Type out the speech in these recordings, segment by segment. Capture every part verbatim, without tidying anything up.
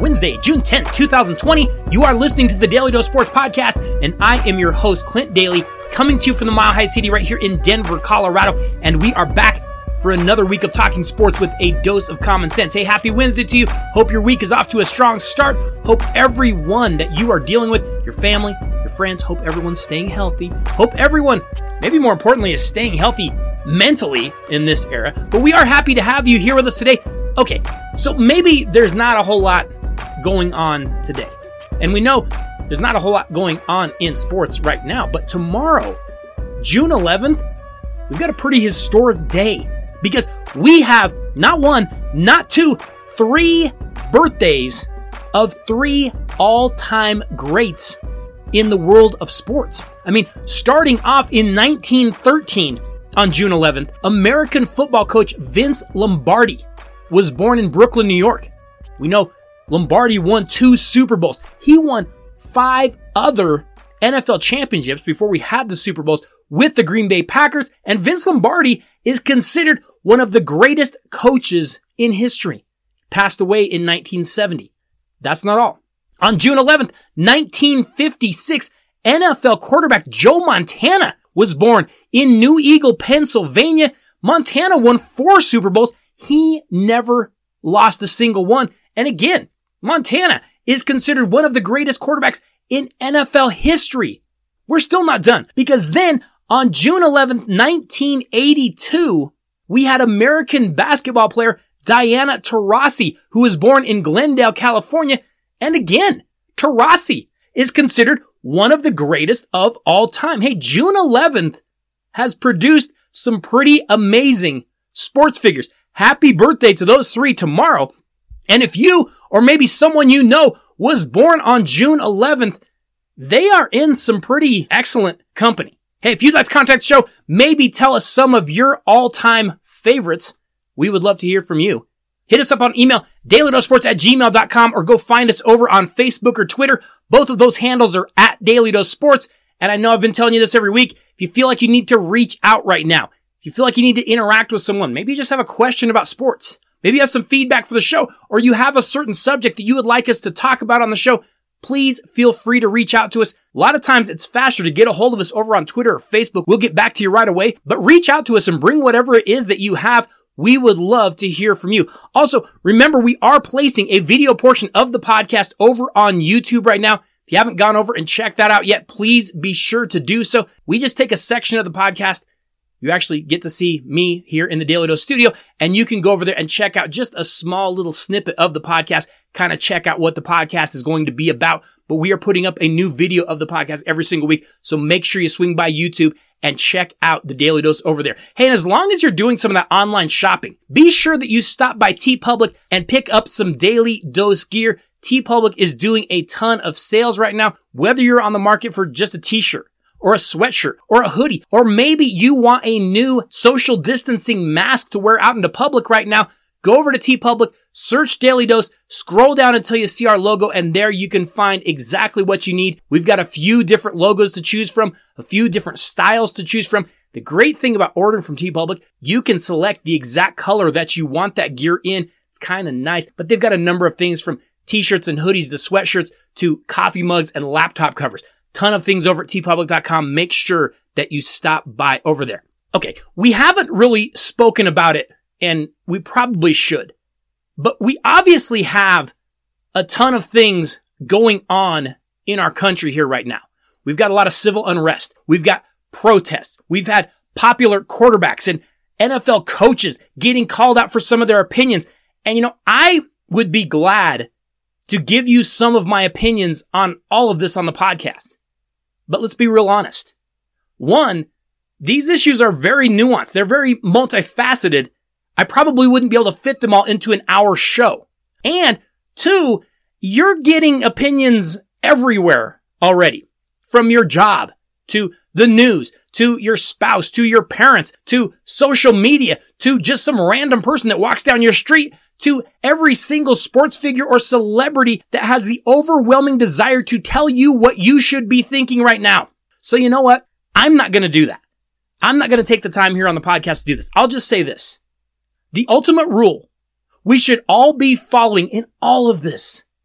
Wednesday, June tenth, twenty twenty. You are listening to the Daily Dose Sports Podcast, and I am your host, Clint Daly, coming to you from the Mile High City right here in Denver, Colorado, and we are back for another week of talking sports with a dose of common sense. Hey, happy Wednesday to you. Hope your week is off to a strong start. Hope everyone that you are dealing with, your family, your friends, hope everyone's staying healthy. Hope everyone, maybe more importantly, is staying healthy mentally in this era. But we are happy to have you here with us today. Okay, so maybe there's not a whole lot going on today. And we know there's not a whole lot going on in sports right now. But tomorrow, June eleventh, we've got a pretty historic day. Because we have not one, not two, three birthdays of three all-time greats in the world of sports. I mean, starting off in nineteen thirteen on June eleventh, American football coach Vince Lombardi was born in Brooklyn, New York. We know Lombardi won two Super Bowls. He won five other N F L championships before we had the Super Bowls with the Green Bay Packers, and Vince Lombardi is considered one of the greatest coaches in history. Passed away in nineteen seventy. That's not all. On June eleventh, nineteen fifty-six, N F L quarterback Joe Montana was born in New Eagle, Pennsylvania. Montana won four Super Bowls. He never lost a single one. And again, Montana is considered one of the greatest quarterbacks in N F L history. We're still not done, because then on June eleventh, nineteen eighty-two, we had American basketball player Diana Taurasi, who was born in Glendale, California. And again, Taurasi is considered one of the greatest of all time. Hey, June eleventh has produced some pretty amazing sports figures. Happy birthday to those three tomorrow. And if you, or maybe someone you know, was born on June eleventh, they are in some pretty excellent company. Hey, if you'd like to contact the show, maybe tell us some of your all-time favorites. We would love to hear from you. Hit us up on email, dailydosesports at gmail dot com, or go find us over on Facebook or Twitter. Both of those handles are at dailydosesports. And I know I've been telling you this every week. If you feel like you need to reach out right now, if you feel like you need to interact with someone, maybe you just have a question about sports, maybe you have some feedback for the show, or you have a certain subject that you would like us to talk about on the show, please feel free to reach out to us. A lot of times it's faster to get a hold of us over on Twitter or Facebook. We'll get back to you right away, but reach out to us and bring whatever it is that you have. We would love to hear from you. Also, remember, we are placing a video portion of the podcast over on YouTube right now. If you haven't gone over and checked that out yet, please be sure to do so. We just take a section of the podcast. You actually get to see me here in the Daily Dose studio, and you can go over there and check out just a small little snippet of the podcast, kind of check out what the podcast is going to be about. But we are putting up a new video of the podcast every single week, so make sure you swing by YouTube and check out the Daily Dose over there. Hey, and as long as you're doing some of that online shopping, be sure that you stop by TeePublic and pick up some Daily Dose gear. TeePublic is doing a ton of sales right now, whether you're on the market for just a t-shirt, or a sweatshirt, or a hoodie, or maybe you want a new social distancing mask to wear out into public right now. Go over to TeePublic, search Daily Dose, scroll down until you see our logo, and there you can find exactly what you need. We've got a few different logos to choose from, a few different styles to choose from. The great thing about ordering from TeePublic, you can select the exact color that you want that gear in. It's kind of nice, but they've got a number of things from t-shirts and hoodies to sweatshirts to coffee mugs and laptop covers. Ton of things over at tee public dot com. Make sure that you stop by over there. Okay, we haven't really spoken about it, and we probably should. But we obviously have a ton of things going on in our country here right now. We've got a lot of civil unrest. We've got protests. We've had popular quarterbacks and N F L coaches getting called out for some of their opinions. And you know, I would be glad to give you some of my opinions on all of this on the podcast. But let's be real honest. One, these issues are very nuanced. They're very multifaceted. I probably wouldn't be able to fit them all into an hour show. And two, you're getting opinions everywhere already. From your job, to the news, to your spouse, to your parents, to social media, to just some random person that walks down your street, to every single sports figure or celebrity that has the overwhelming desire to tell you what you should be thinking right now. So you know what? I'm not going to do that. I'm not going to take the time here on the podcast to do this. I'll just say this. The ultimate rule we should all be following in all of this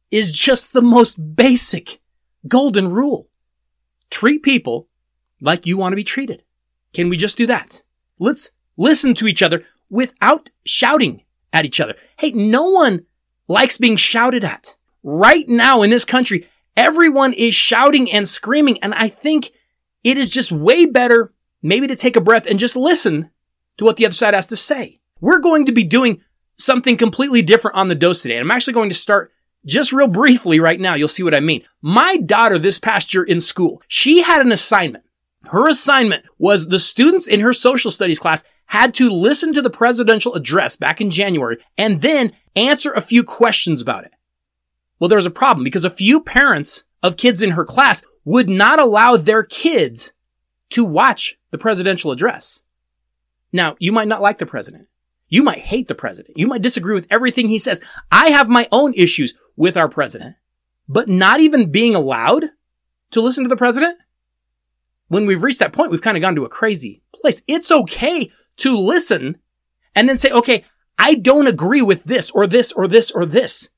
is just the most basic golden rule. Treat people like you want to be treated. Can we just do that? Let's listen to each other without shouting at each other. Hey, no one likes being shouted at. Right now in this country, everyone is shouting and screaming, and I think it is just way better maybe to take a breath and just listen to what the other side has to say. We're going to be doing something completely different on the dose today, and I'm actually going to start just real briefly right now. You'll see what I mean. My daughter this past year in school, she had an assignment. Her assignment was the students in her social studies class had to listen to the presidential address back in January and then answer a few questions about it. Well, there was a problem because a few parents of kids in her class would not allow their kids to watch the presidential address. Now, you might not like the president. You might hate the president. You might disagree with everything he says. I have my own issues with our president, but not even being allowed to listen to the president? When we've reached that point, we've kind of gone to a crazy place. It's okay to listen and then say, okay, I don't agree with this or this or this or this.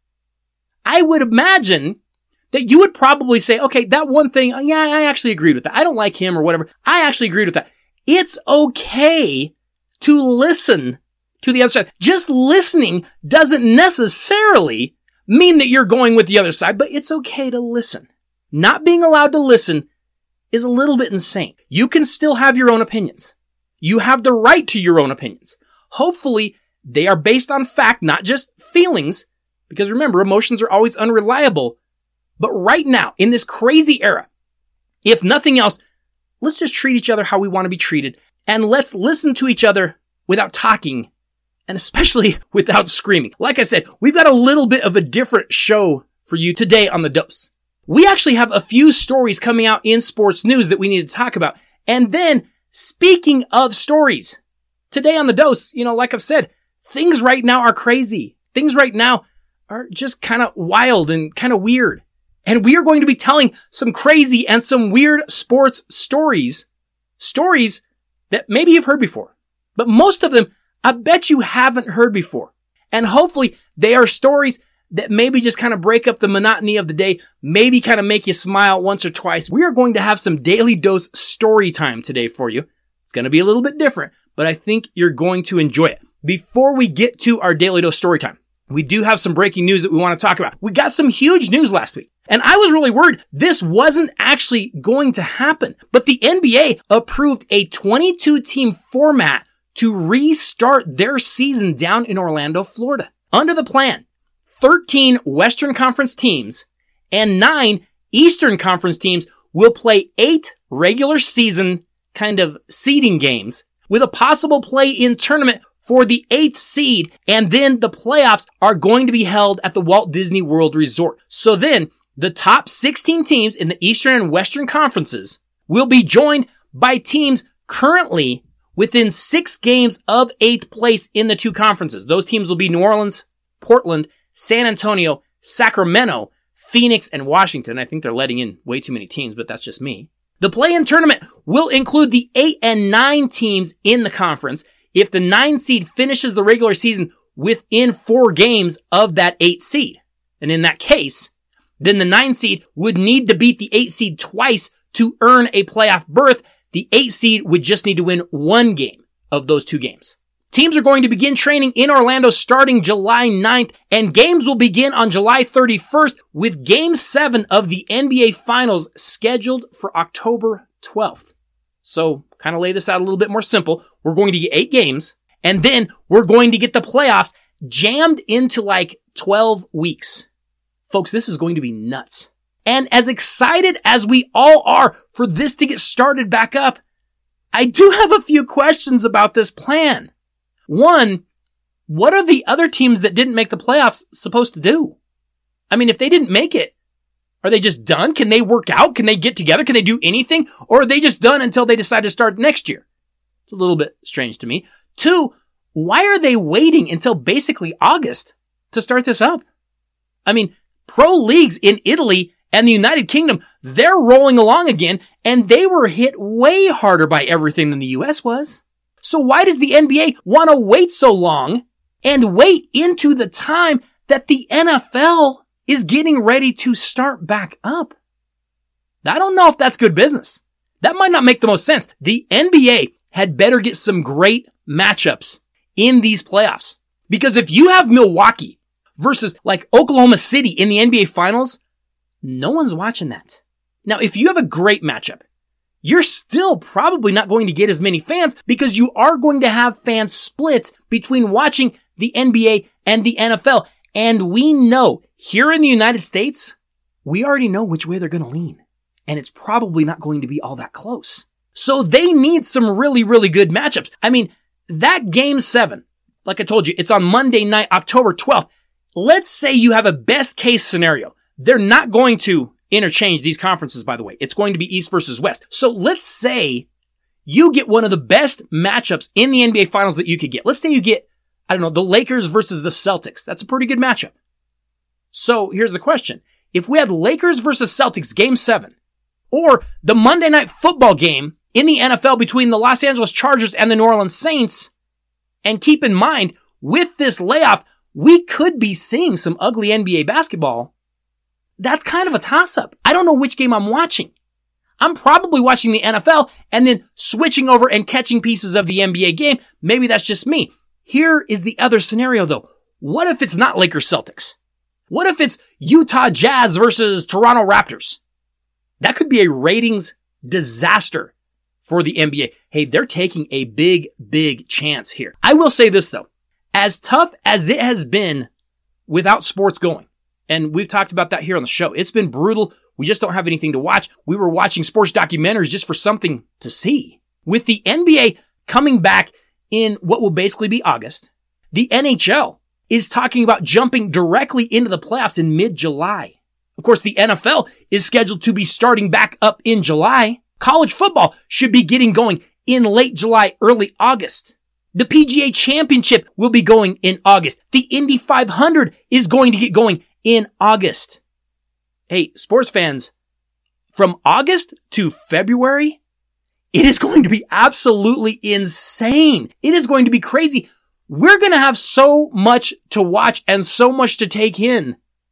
I would imagine that you would probably say, okay, that one thing, yeah, I actually agreed with that. I don't like him or whatever. I actually agreed with that. It's okay to listen to the other side. Just listening doesn't necessarily mean that you're going with the other side, but it's okay to listen. Not being allowed to listen is a little bit insane. You can still have your own opinions. You have the right to your own opinions. Hopefully, they are based on fact, not just feelings, because remember, emotions are always unreliable. But right now, in this crazy era, if nothing else, let's just treat each other how we want to be treated, and let's listen to each other without talking, and especially without screaming. Like I said, we've got a little bit of a different show for you today on The Dose. We actually have a few stories coming out in sports news that we need to talk about. And then, speaking of stories, today on The Dose, you know, like I've said, things right now are crazy. Things right now are just kind of wild and kind of weird. And we are going to be telling some crazy and some weird sports stories. Stories that maybe you've heard before. But most of them, I bet you haven't heard before. And hopefully they are stories that maybe just kind of break up the monotony of the day, maybe kind of make you smile once or twice. We are going to have some Daily Dose story time today for you. It's going to be a little bit different, but I think you're going to enjoy it. Before we get to our Daily Dose story time, we do have some breaking news that we want to talk about. We got some huge news last week, and I was really worried this wasn't actually going to happen. But the N B A approved a twenty-two team format to restart their season down in Orlando, Florida. Under the plan, thirteen Western Conference teams and nine Eastern Conference teams will play eight regular season kind of seeding games with a possible play-in tournament for the eighth seed, and then the playoffs are going to be held at the Walt Disney World Resort. So then, the top sixteen teams in the Eastern and Western Conferences will be joined by teams currently within six games of eighth place in the two conferences. Those teams will be New Orleans, Portland, San Antonio, Sacramento, Phoenix, and Washington. I think they're letting in way too many teams, but that's just me. The play-in tournament will include the eight and nine teams in the conference. If the nine seed finishes the regular season within four games of that eight seed. And in that case, then the nine seed would need to beat the eight seed twice to earn a playoff berth. The eight seed would just need to win one game of those two games. Teams are going to begin training in Orlando starting July ninth, and games will begin on July thirty-first with Game seven of the N B A Finals scheduled for October twelfth. So, kind of lay this out a little bit more simple. We're going to get eight games, and then we're going to get the playoffs jammed into like twelve weeks. Folks, this is going to be nuts. And as excited as we all are for this to get started back up, I do have a few questions about this plan. One, what are the other teams that didn't make the playoffs supposed to do? I mean, if they didn't make it, are they just done? Can they work out? Can they get together? Can they do anything? Or are they just done until they decide to start next year? It's a little bit strange to me. Two, why are they waiting until basically August to start this up? I mean, pro leagues in Italy and the United Kingdom, they're rolling along again, and they were hit way harder by everything than the U S was. So why does the N B A want to wait so long and wait into the time that the N F L is getting ready to start back up. I don't know if that's good business. That might not make the most sense. The N B A had better get some great matchups in these playoffs. Because if you have Milwaukee versus like Oklahoma City in the N B A Finals, no one's watching that. Now, if you have a great matchup, you're still probably not going to get as many fans because you are going to have fans split between watching the N B A and the N F L. And we know here in the United States, we already know which way they're going to lean. And it's probably not going to be all that close. So they need some really, really good matchups. I mean, that game seven, like I told you, it's on Monday night, October twelfth. Let's say you have a best case scenario. They're not going to interchange these conferences, by the way. It's going to be East versus West. So let's say you get one of the best matchups in the N B A Finals that you could get. Let's say you get, I don't know, the Lakers versus the Celtics. That's a pretty good matchup. So here's the question. If we had Lakers versus Celtics game seven, or the Monday Night Football game in the N F L between the Los Angeles Chargers and the New Orleans Saints, and keep in mind, with this layoff, we could be seeing some ugly N B A basketball. That's kind of a toss-up. I don't know which game I'm watching. I'm probably watching the N F L and then switching over and catching pieces of the N B A game. Maybe that's just me. Here is the other scenario though. What if it's not Lakers Celtics? What if it's Utah Jazz versus Toronto Raptors? That could be a ratings disaster for the N B A. Hey, they're taking a big, big chance here. I will say this though. As tough as it has been without sports going, and we've talked about that here on the show, it's been brutal. We just don't have anything to watch. We were watching sports documentaries just for something to see. With the N B A coming back in what will basically be August, the N H L is talking about jumping directly into the playoffs in mid-July. Of course, the N F L is scheduled to be starting back up in July. College football should be getting going in late July, early August. The P G A Championship will be going in August. The Indy five hundred is going to get going in August. Hey, sports fans, from August to February, it is going to be absolutely insane. It is going to be crazy. We're going to have so much to watch and so much to take in.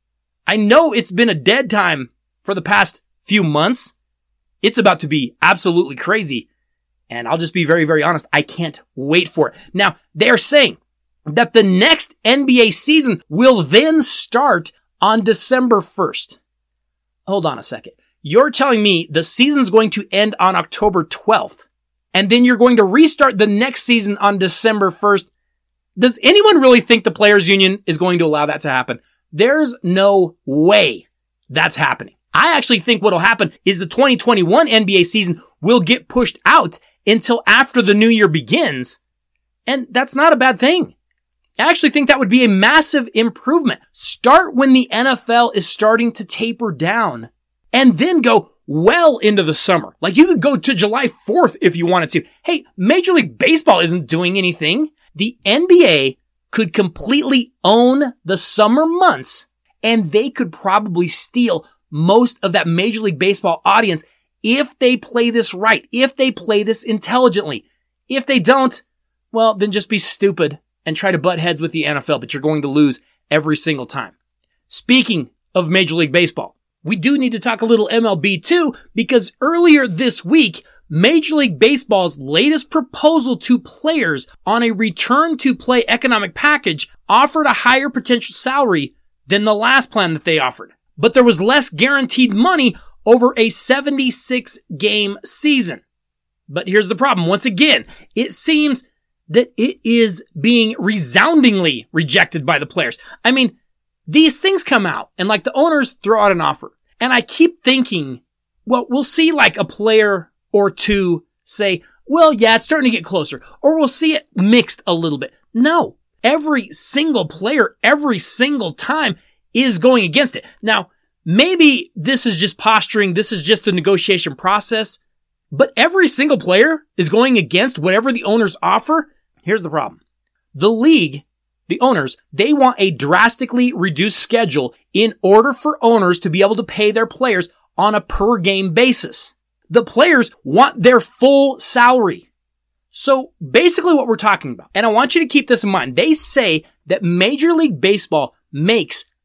I know it's been a dead time for the past few months. It's about to be absolutely crazy. And I'll just be very, very honest. I can't wait for it. Now, they're saying that the next N B A season will then start on December first. Hold on a second. You're telling me the season's going to end on October twelfth, and then you're going to restart the next season on December first. Does anyone really think the Players Union is going to allow that to happen? There's no way that's happening. I actually think what'll happen is the twenty twenty-one N B A season will get pushed out until after the new year begins. And that's not a bad thing. I actually think that would be a massive improvement. Start when the N F L is starting to taper down and then go well into the summer. Like you could go to July fourth if you wanted to. Hey, Major League Baseball isn't doing anything. The N B A could completely own the summer months and they could probably steal most of that Major League Baseball audience if they play this right, if they play this intelligently. If they don't, well, then just be stupid and try to butt heads with the N F L, but you're going to lose every single time. Speaking of Major League Baseball, we do need to talk a little M L B too, because earlier this week, Major League Baseball's latest proposal to players on a return-to-play economic package offered a higher potential salary than the last plan that they offered. But there was less guaranteed money over a seventy-six game season. But here's the problem. Once again, it seems that it is being resoundingly rejected by the players. I mean, these things come out and like the owners throw out an offer. And I keep thinking, well, we'll see like a player or two say, well, yeah, it's starting to get closer. Or we'll see it mixed a little bit. No, every single player, every single time is going against it. Now, maybe this is just posturing. This is just the negotiation process. But every single player is going against whatever the owners offer. Here's the problem. The league, the owners, they want a drastically reduced schedule in order for owners to be able to pay their players on a per game basis. The players want their full salary. So basically what we're talking about, and I want you to keep this in mind, they say that Major League Baseball makes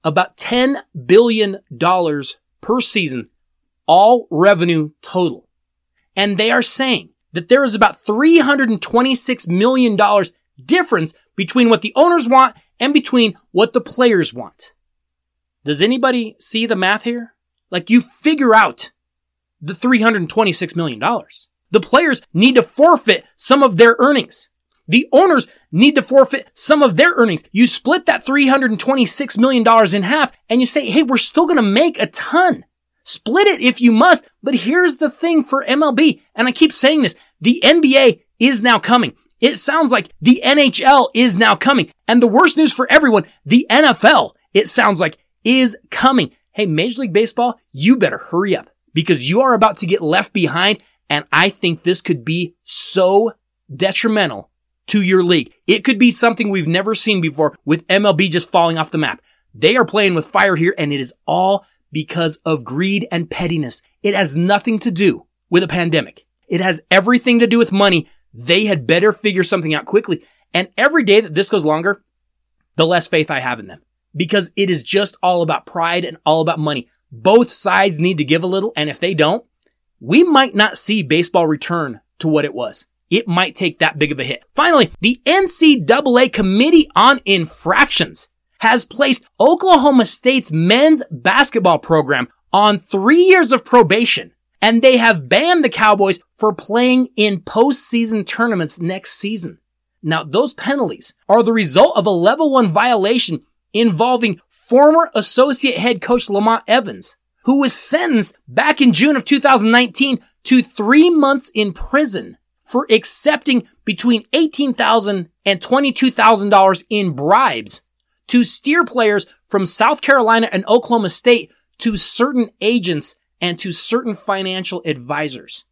about ten billion dollars per season, all revenue total. And they are saying that there is about three hundred twenty-six million dollars difference between what the owners want and between what the players want. Does anybody see the math here? Like, you figure out the three hundred twenty-six million dollars. The players need to forfeit some of their earnings. The owners need to forfeit some of their earnings. You split that three hundred twenty-six million dollars in half and you say, hey, we're still going to make a ton. Split it if you must. But here's the thing for M L B, and I keep saying this, the N B A is now coming. It sounds like the N H L is now coming. And the worst news for everyone, the N F L, it sounds like, is coming. Hey, Major League Baseball, you better hurry up because you are about to get left behind. And I think this could be so detrimental to your league. It could be something we've never seen before with M L B just falling off the map. They are playing with fire here, and it is all because of greed and pettiness. It has nothing to do with a pandemic. It has everything to do with money. They had better figure something out quickly. And every day that this goes longer, the less faith I have in them, because it is just all about pride and all about money. Both sides need to give a little, and if they don't, we might not see baseball return to what it was. It might take that big of a hit. Finally, the N C double A Committee on Infractions has placed Oklahoma State's men's basketball program on three years of probation, and they have banned the Cowboys for playing in postseason tournaments next season. Now, those penalties are the result of a level one violation involving former associate head coach Lamont Evans, who was sentenced back in June of two thousand nineteen to three months in prison for accepting between eighteen thousand dollars and twenty-two thousand dollars in bribes to steer players from South Carolina and Oklahoma State to certain agents and to certain financial advisors.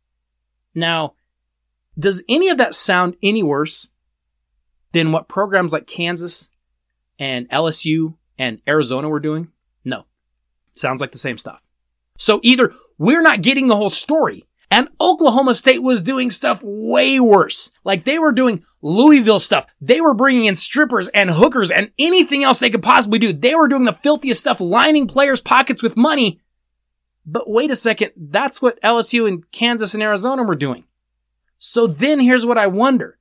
Now, does any of that sound any worse than what programs like Kansas and L S U and Arizona were doing? No. Sounds like the same stuff. So either we're not getting the whole story, and Oklahoma State was doing stuff way worse. Like, they were doing Louisville stuff. They were bringing in strippers and hookers and anything else they could possibly do. They were doing the filthiest stuff, lining players' pockets with money. But wait a second, that's what L S U and Kansas and Arizona were doing. So then here's what I wonder.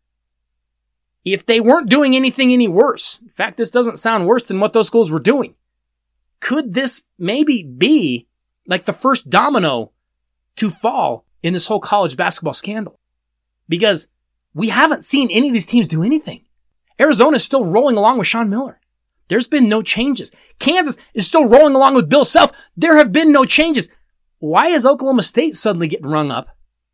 If they weren't doing anything any worse, in fact, this doesn't sound worse than what those schools were doing, could this maybe be like the first domino to fall in this whole college basketball scandal? Because we haven't seen any of these teams do anything. Arizona is still rolling along with Sean Miller. There's been no changes. Kansas is still rolling along with Bill Self. There have been no changes. Why is Oklahoma State suddenly getting rung up?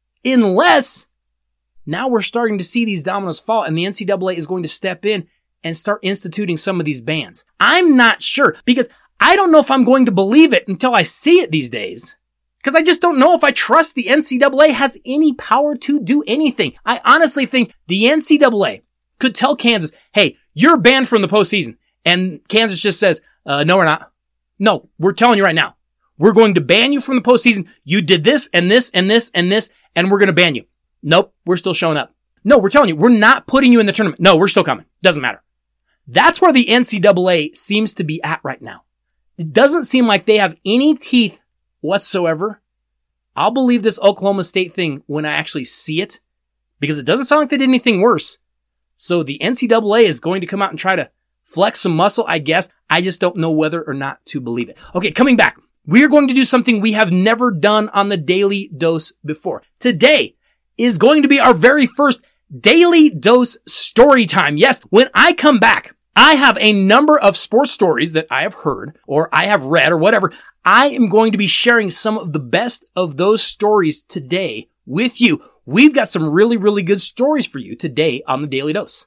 Unless now we're starting to see these dominoes fall and the N C double A is going to step in and start instituting some of these bans. I'm not sure, because I don't know if I'm going to believe it until I see it these days. Because I just don't know if I trust the N C double A has any power to do anything. I honestly think the N C double A could tell Kansas, hey, you're banned from the postseason. And Kansas just says, uh, no, we're not. No, we're telling you right now. We're going to ban you from the postseason. You did this and this and this and this, and we're going to ban you. Nope, we're still showing up. No, we're telling you, we're not putting you in the tournament. No, we're still coming. Doesn't matter. That's where the N C double A seems to be at right now. It doesn't seem like they have any teeth whatsoever. I'll believe this Oklahoma State thing when I actually see it, because it doesn't sound like they did anything worse. So the N C double A is going to come out and try to flex some muscle, I guess. I just don't know whether or not to believe it. Okay, coming back. We're going to do something we have never done on the Daily Dose before. Today is going to be our very first Daily Dose story time. Yes, when I come back, I have a number of sports stories that I have heard or I have read or whatever. I am going to be sharing some of the best of those stories today with you. We've got some really, really good stories for you today on the Daily Dose.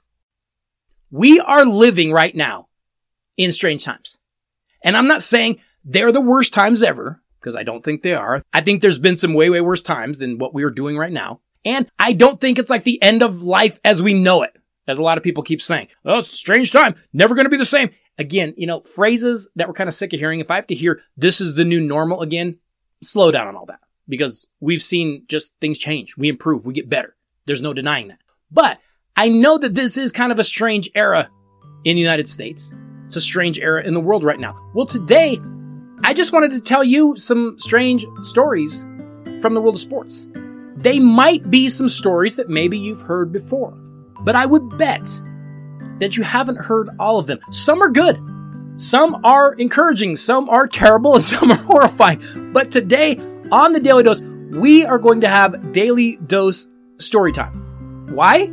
We are living right now in strange times. And I'm not saying they're the worst times ever, because I don't think they are. I think there's been some way, way worse times than what we are doing right now. And I don't think it's like the end of life as we know it, as a lot of people keep saying. Oh, it's a strange time. Never going to be the same. Again, you know, phrases that we're kind of sick of hearing. If I have to hear this is the new normal again, slow down on all that, because we've seen just things change. We improve. We get better. There's no denying that. But I know that this is kind of a strange era in the United States. It's a strange era in the world right now. Well, today, I just wanted to tell you some strange stories from the world of sports. They might be some stories that maybe you've heard before, but I would bet that you haven't heard all of them. Some are good. Some are encouraging. Some are terrible, and some are horrifying. But today, on the Daily Dose, we are going to have Daily Dose story time. Why?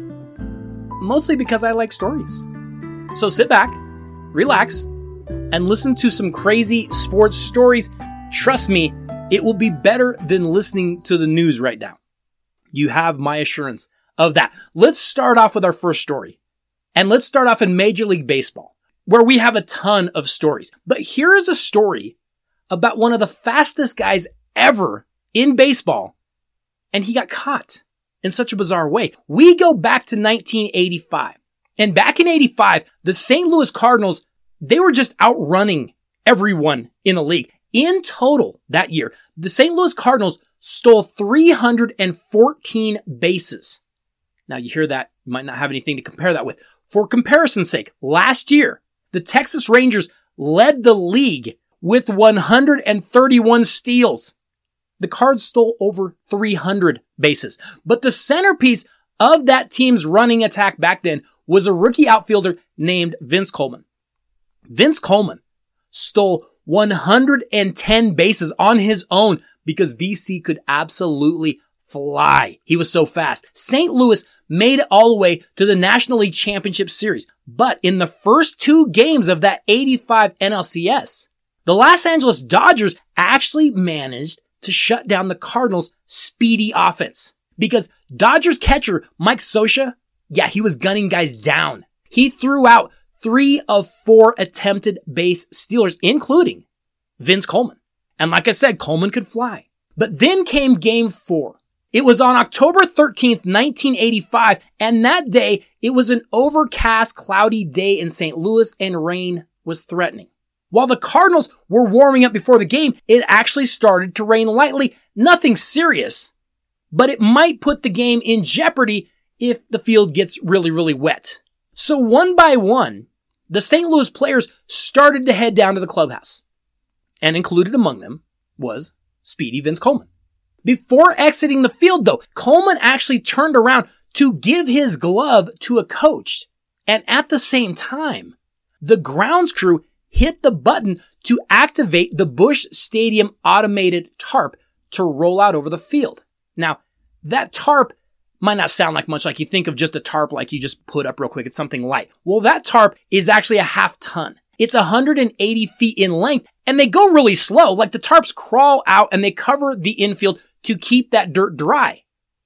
Mostly because I like stories. So sit back, relax, and listen to some crazy sports stories. Trust me, it will be better than listening to the news right now. You have my assurance of that. Let's start off with our first story. And let's start off in Major League Baseball, where we have a ton of stories. But here is a story about one of the fastest guys ever in baseball, and he got caught in such a bizarre way. We go back to nineteen eighty-five. And back in eighty-five, the Saint Louis Cardinals, they were just outrunning everyone in the league. In total that year, the Saint Louis Cardinals stole three hundred fourteen bases. Now you hear that, you might not have anything to compare that with. For comparison's sake, last year, the Texas Rangers led the league with one hundred thirty-one steals. The Cards stole over three hundred bases. But the centerpiece of that team's running attack back then was a rookie outfielder named Vince Coleman. Vince Coleman stole one hundred ten bases on his own because V C could absolutely fly. He was so fast. Saint Louis made it all the way to the National League Championship Series. But in the first two games of that eighty-five N L C S, the Los Angeles Dodgers actually managed to shut down the Cardinals' speedy offense. Because Dodgers catcher Mike Scioscia, yeah, he was gunning guys down. He threw out three of four attempted base stealers, including Vince Coleman. And like I said, Coleman could fly. But then came game four. It was on October thirteenth, nineteen eighty-five, and that day, it was an overcast, cloudy day in Saint Louis, and rain was threatening. While the Cardinals were warming up before the game, it actually started to rain lightly. Nothing serious, but it might put the game in jeopardy if the field gets really, really wet. So one by one, the Saint Louis players started to head down to the clubhouse. And included among them was Speedy Vince Coleman. Before exiting the field, though, Coleman actually turned around to give his glove to a coach. And at the same time, the grounds crew hit the button to activate the Busch Stadium automated tarp to roll out over the field. Now, that tarp might not sound like much, like you think of just a tarp like you just put up real quick. It's something light. Well, that tarp is actually a half ton. It's one hundred eighty feet in length, and they go really slow. Like the tarps crawl out and they cover the infield to keep that dirt dry.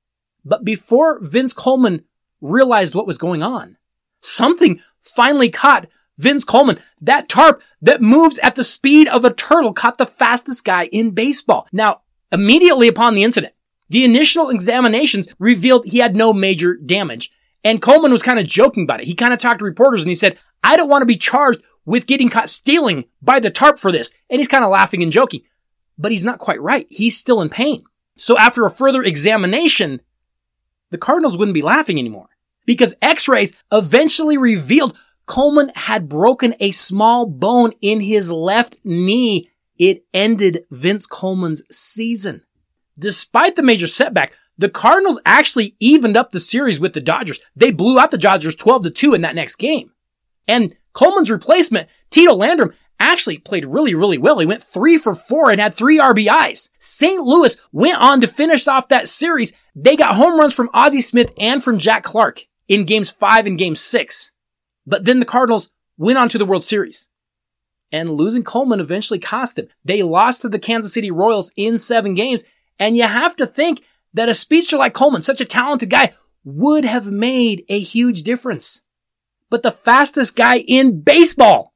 But before Vince Coleman realized what was going on, something finally caught Vince Coleman. That tarp that moves at the speed of a turtle caught the fastest guy in baseball. Now, immediately upon the incident, the initial examinations revealed he had no major damage. And Coleman was kind of joking about it. He kind of talked to reporters and he said, I don't want to be charged with getting caught stealing by the tarp for this. And he's kind of laughing and joking. But he's not quite right. He's still in pain. So after a further examination, the Cardinals wouldn't be laughing anymore. Because x-rays eventually revealed Coleman had broken a small bone in his left knee. It ended Vince Coleman's season. Despite the major setback, the Cardinals actually evened up the series with the Dodgers. They blew out the Dodgers twelve to two in that next game. And Coleman's replacement, Tito Landrum, actually played really, really well. He went three for four and had three R B Is. Saint Louis went on to finish off that series. They got home runs from Ozzie Smith and from Jack Clark in games five and game six. But then the Cardinals went on to the World Series. And losing Coleman eventually cost them. They lost to the Kansas City Royals in seven games. And you have to think that a speedster like Coleman, such a talented guy, would have made a huge difference. But the fastest guy in baseball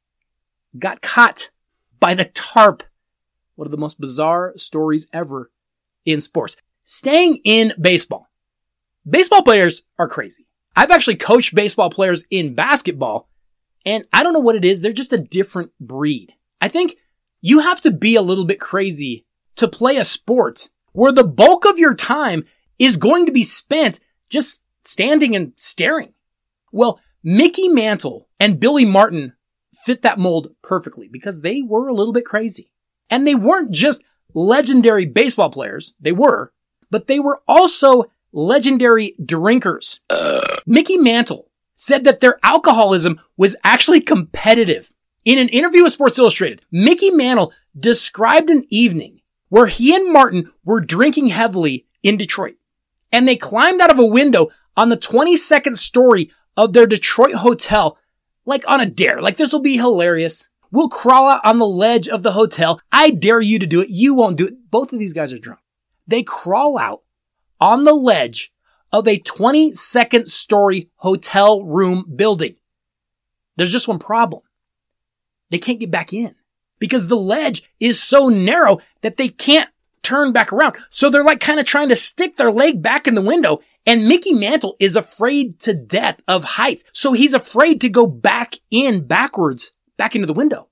got caught by the tarp. One of the most bizarre stories ever in sports. Staying in baseball. Baseball players are crazy. I've actually coached baseball players in basketball, and I don't know what it is. They're just a different breed. I think you have to be a little bit crazy to play a sport where the bulk of your time is going to be spent just standing and staring. Well, Mickey Mantle and Billy Martin fit that mold perfectly because they were a little bit crazy. And they weren't just legendary baseball players. They were, but they were also legendary drinkers. Uh. Mickey Mantle said that their alcoholism was actually competitive. In an interview with Sports Illustrated, Mickey Mantle described an evening where he and Martin were drinking heavily in Detroit. And they climbed out of a window on the twenty-second story of their Detroit hotel, like on a dare. Like, this will be hilarious. We'll crawl out on the ledge of the hotel. I dare you to do it. You won't do it. Both of these guys are drunk. They crawl out on the ledge of a twenty-second story hotel room building. There's just one problem. They can't get back in because the ledge is so narrow that they can't turn back around. So they're like kind of trying to stick their leg back in the window. And Mickey Mantle is afraid to death of heights. So he's afraid to go back in backwards, back into the window.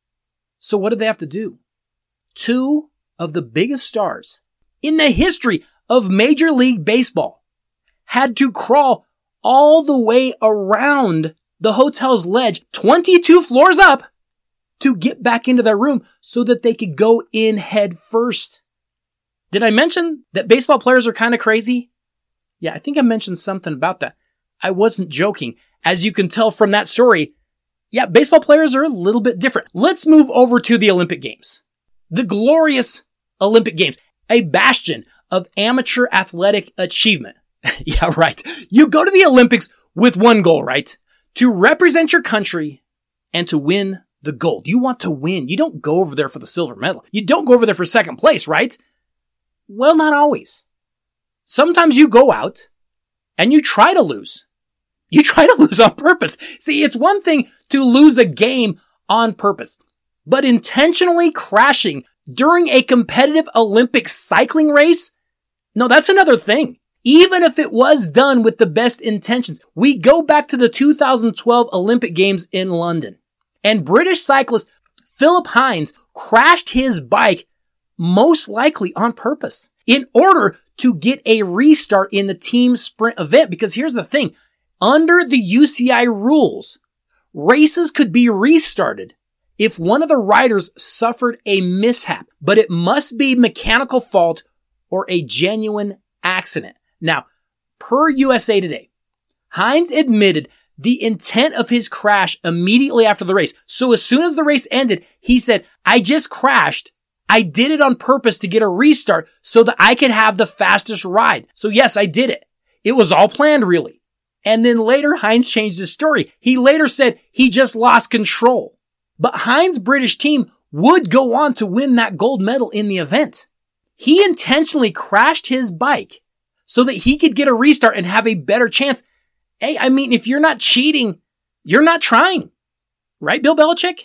So what did they have to do? Two of the biggest stars in the history of Major League Baseball had to crawl all the way around the hotel's ledge, twenty-two floors up, to get back into their room so that they could go in head first. Did I mention that baseball players are kind of crazy? Yeah, I think I mentioned something about that. I wasn't joking. As you can tell from that story, yeah, baseball players are a little bit different. Let's move over to the Olympic Games. The glorious Olympic Games, a bastion of amateur athletic achievement. Yeah, right. You go to the Olympics with one goal, right? To represent your country and to win the gold. You want to win. You don't go over there for the silver medal. You don't go over there for second place, right? Well, not always. Sometimes you go out and you try to lose. You try to lose on purpose. See, it's one thing to lose a game on purpose, but intentionally crashing during a competitive Olympic cycling race? No, that's another thing. Even if it was done with the best intentions. We go back to the two thousand twelve Olympic Games in London. And British cyclist Philip Hines crashed his bike, most likely on purpose, in order to get a restart in the team sprint event. Because here's the thing. Under the U C I rules, races could be restarted if one of the riders suffered a mishap, but it must be mechanical fault or a genuine accident. Now, per U S A Today, Hines admitted the intent of his crash immediately after the race. So as soon as the race ended, he said, I just crashed. I did it on purpose to get a restart so that I could have the fastest ride. So yes, I did it. It was all planned, really. And then later, Hines changed his story. He later said he just lost control. But Hines' British team would go on to win that gold medal in the event. He intentionally crashed his bike so that he could get a restart and have a better chance. Hey, I mean, if you're not cheating, you're not trying. Right, Bill Belichick?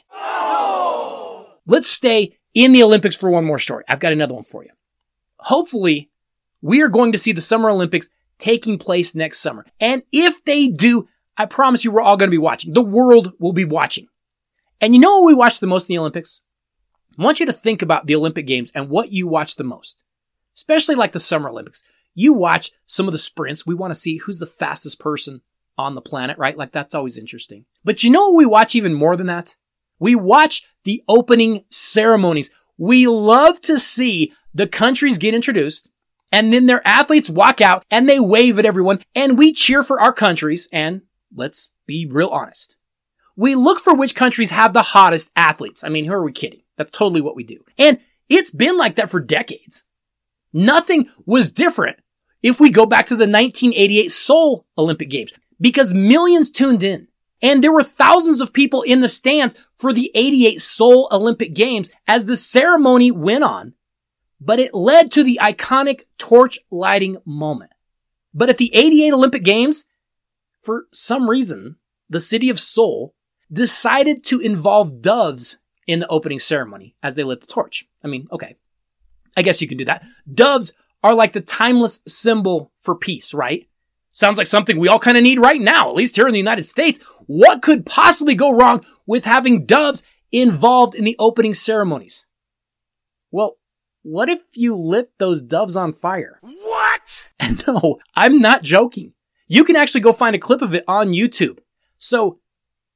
Oh! Let's stay in the Olympics for one more story. I've got another one for you. Hopefully, we are going to see the Summer Olympics taking place next summer. And if they do, I promise you we're all going to be watching. The world will be watching. And you know what we watch the most in the Olympics? I want you to think about the Olympic Games and what you watch the most. Especially like the Summer Olympics. You watch some of the sprints. We want to see who's the fastest person on the planet, right? Like, that's always interesting. But you know what we watch even more than that? We watch the opening ceremonies. We love to see the countries get introduced, and then their athletes walk out and they wave at everyone, and we cheer for our countries. And let's be real honest. We look for which countries have the hottest athletes. I mean, who are we kidding? That's totally what we do. And it's been like that for decades. Nothing was different if we go back to the nineteen eighty-eight Seoul Olympic Games, because millions tuned in. And there were thousands of people in the stands for the eighty-eight Seoul Olympic Games as the ceremony went on. But it led to the iconic torch lighting moment. But at the eighty-eight Olympic Games, for some reason, the city of Seoul decided to involve doves in the opening ceremony as they lit the torch. I mean, okay, I guess you can do that. Doves are like the timeless symbol for peace, right? Sounds like something we all kind of need right now, at least here in the United States. What could possibly go wrong with having doves involved in the opening ceremonies? Well, what if you lit those doves on fire? What? And no, I'm not joking. You can actually go find a clip of it on YouTube. So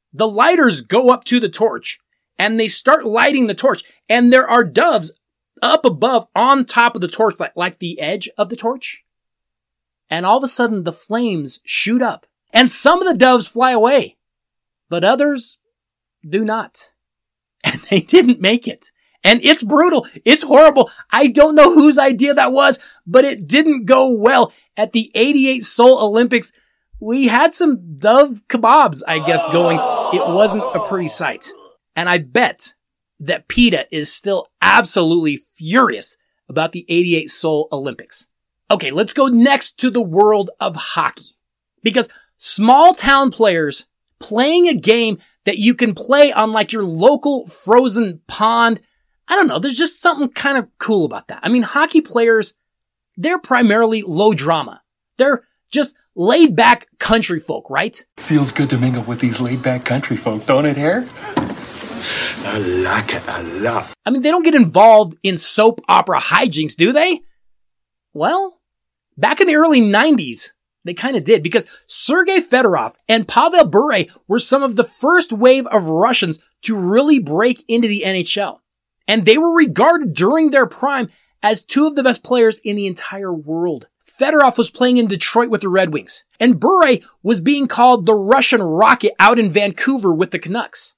the lighters go up to the torch and they start lighting the torch, and there are doves up above on top of the torch, like, like the edge of the torch. And all of a sudden the flames shoot up and some of the doves fly away, but others do not. And they didn't make it. And it's brutal. It's horrible. I don't know whose idea that was, but it didn't go well. At the eighty-eight Seoul Olympics, we had some dove kebabs, I guess, going. It wasn't a pretty sight. And I bet that PETA is still absolutely furious about the eighty-eight Seoul Olympics. Okay, let's go next to the world of hockey. Because small town players playing a game that you can play on like your local frozen pond, I don't know, there's just something kind of cool about that. I mean, hockey players, they're primarily low drama. They're just laid back country folk, right? Feels good to mingle with these laid back country folk, don't it, Hare? I like it a lot. I mean, they don't get involved in soap opera hijinks, do they? Well, back in the early nineties, they kind of did, because Sergei Fedorov and Pavel Bure were some of the first wave of Russians to really break into the N H L. And they were regarded during their prime as two of the best players in the entire world. Fedorov was playing in Detroit with the Red Wings, and Bure was being called the Russian Rocket out in Vancouver with the Canucks.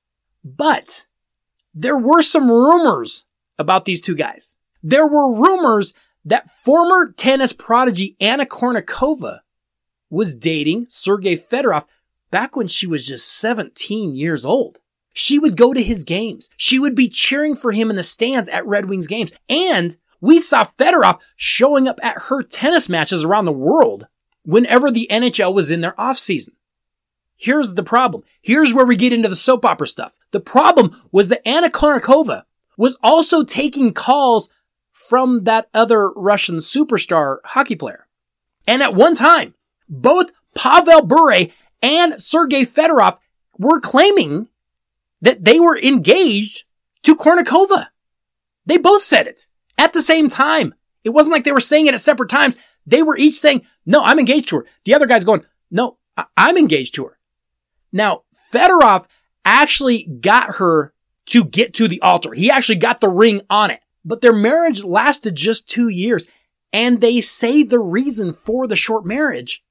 But there were some rumors about these two guys. There were rumors that former tennis prodigy Anna Kournikova was dating Sergei Fedorov back when she was just seventeen years old. She would go to his games. She would be cheering for him in the stands at Red Wings games. And we saw Fedorov showing up at her tennis matches around the world whenever the N H L was in their offseason. Here's the problem. Here's where we get into the soap opera stuff. The problem was that Anna Kournikova was also taking calls from that other Russian superstar hockey player. And at one time, both Pavel Bure and Sergei Fedorov were claiming that they were engaged to Kournikova. They both said it at the same time. It wasn't like they were saying it at separate times. They were each saying, no, I'm engaged to her. The other guy's going, no, I- I'm engaged to her. Now, Fedorov actually got her to get to the altar. He actually got the ring on it. But their marriage lasted just two years. And they say the reason for the short marriage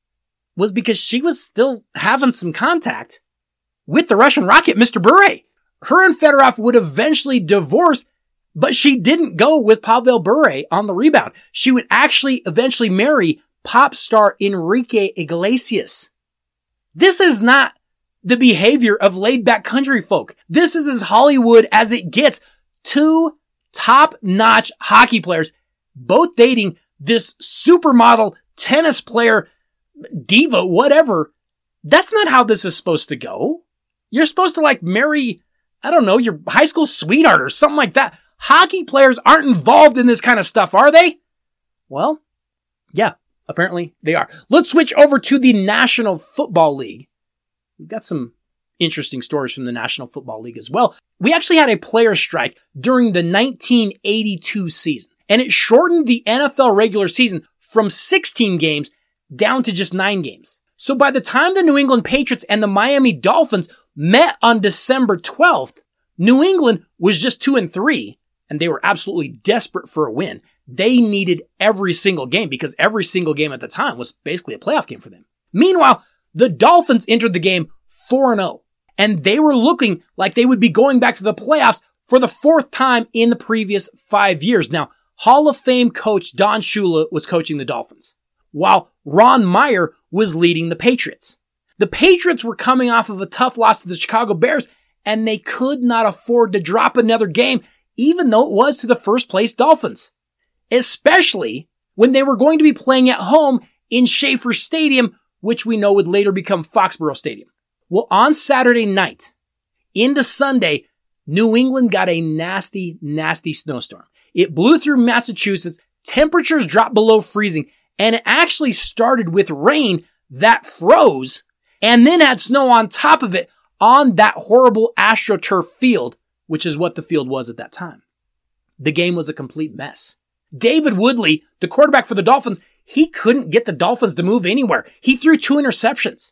was because she was still having some contact with the Russian Rocket, Mister Bure. Her and Fedorov would eventually divorce, but she didn't go with Pavel Bure on the rebound. She would actually eventually marry pop star Enrique Iglesias. This is not the behavior of laid-back country folk. This is as Hollywood as it gets. Two top-notch hockey players, both dating this supermodel tennis player, diva, whatever. That's not how this is supposed to go. You're supposed to like marry, I don't know, your high school sweetheart or something like that. Hockey players aren't involved in this kind of stuff, are they? Well, yeah, apparently they are. Let's switch over to the National Football League. We've got some interesting stories from the National Football League as well. We actually had a player strike during the nineteen eighty-two season, and it shortened the N F L regular season from sixteen games down to just nine games. So by the time the New England Patriots and the Miami Dolphins met on December twelfth, New England was just two and three, and they were absolutely desperate for a win. They needed every single game because every single game at the time was basically a playoff game for them. Meanwhile, the Dolphins entered the game four and oh, and they were looking like they would be going back to the playoffs for the fourth time in the previous five years. Now, Hall of Fame coach Don Shula was coaching the Dolphins, while Ron Meyer was leading the Patriots. The Patriots were coming off of a tough loss to the Chicago Bears, and they could not afford to drop another game, even though it was to the first place Dolphins. Especially when they were going to be playing at home in Schaefer Stadium, which we know would later become Foxborough Stadium. Well, on Saturday night, into Sunday, New England got a nasty, nasty snowstorm. It blew through Massachusetts, temperatures dropped below freezing, and it actually started with rain that froze and then had snow on top of it on that horrible AstroTurf field, which is what the field was at that time. The game was a complete mess. David Woodley, the quarterback for the Dolphins, he couldn't get the Dolphins to move anywhere. He threw two interceptions.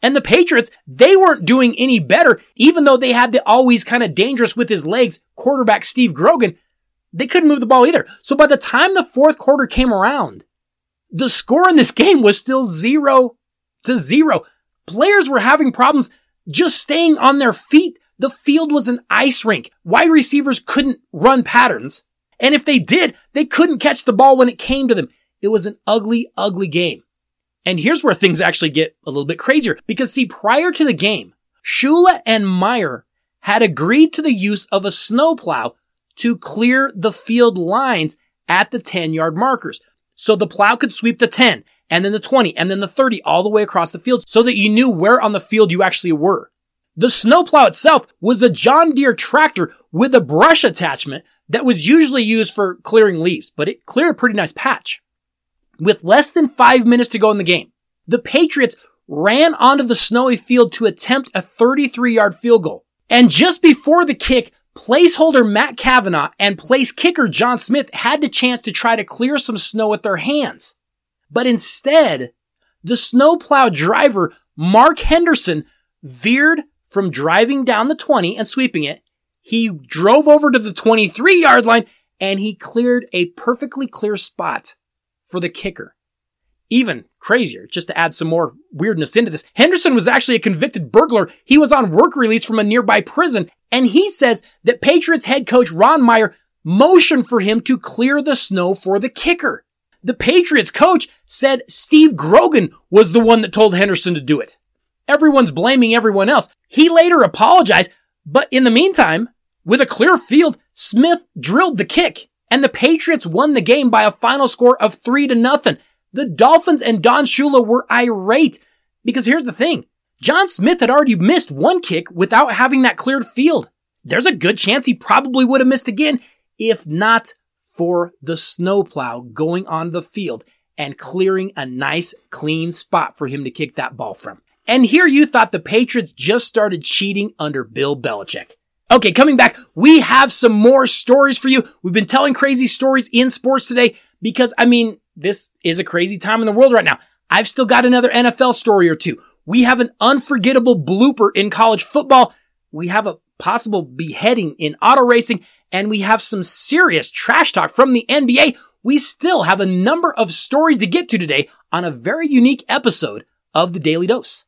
And the Patriots, they weren't doing any better, even though they had the always kind of dangerous with his legs quarterback Steve Grogan. They couldn't move the ball either. So by the time the fourth quarter came around, the score in this game was still zero to zero. Players were having problems just staying on their feet. The field was an ice rink. Wide receivers couldn't run patterns. And if they did, they couldn't catch the ball when it came to them. It was an ugly, ugly game. And here's where things actually get a little bit crazier. Because see, prior to the game, Shula and Meyer had agreed to the use of a snowplow to clear the field lines at the ten-yard markers. So the plow could sweep the ten, and then the twenty, and then the thirty, all the way across the field so that you knew where on the field you actually were. The snowplow itself was a John Deere tractor with a brush attachment that was usually used for clearing leaves, but it cleared a pretty nice patch. With less than five minutes to go in the game, the Patriots ran onto the snowy field to attempt a thirty-three-yard field goal. And just before the kick, placeholder Matt Cavanaugh and place kicker John Smith had the chance to try to clear some snow with their hands. But instead, the snowplow driver, Mark Henderson, veered from driving down the twenty and sweeping it. He drove over to the twenty-three-yard line and he cleared a perfectly clear spot for the kicker. Even crazier, just to add some more weirdness into this, Henderson was actually a convicted burglar. He was on work release from a nearby prison, and he says that Patriots head coach Ron Meyer motioned for him to clear the snow for the kicker. The Patriots coach said Steve Grogan was the one that told Henderson to do it. Everyone's blaming everyone else. He later apologized, but in the meantime, with a clear field, Smith drilled the kick, and the Patriots won the game by a final score of three to nothing. The Dolphins and Don Shula were irate because here's the thing. John Smith had already missed one kick without having that cleared field. There's a good chance he probably would have missed again if not for the snowplow going on the field and clearing a nice clean spot for him to kick that ball from. And here you thought the Patriots just started cheating under Bill Belichick. Okay, coming back, we have some more stories for you. We've been telling crazy stories in sports today because, I mean, this is a crazy time in the world right now. I've still got another N F L story or two. We have an unforgettable blooper in college football. We have a possible beheading in auto racing, and we have some serious trash talk from the N B A. We still have a number of stories to get to today on a very unique episode of The Daily Dose.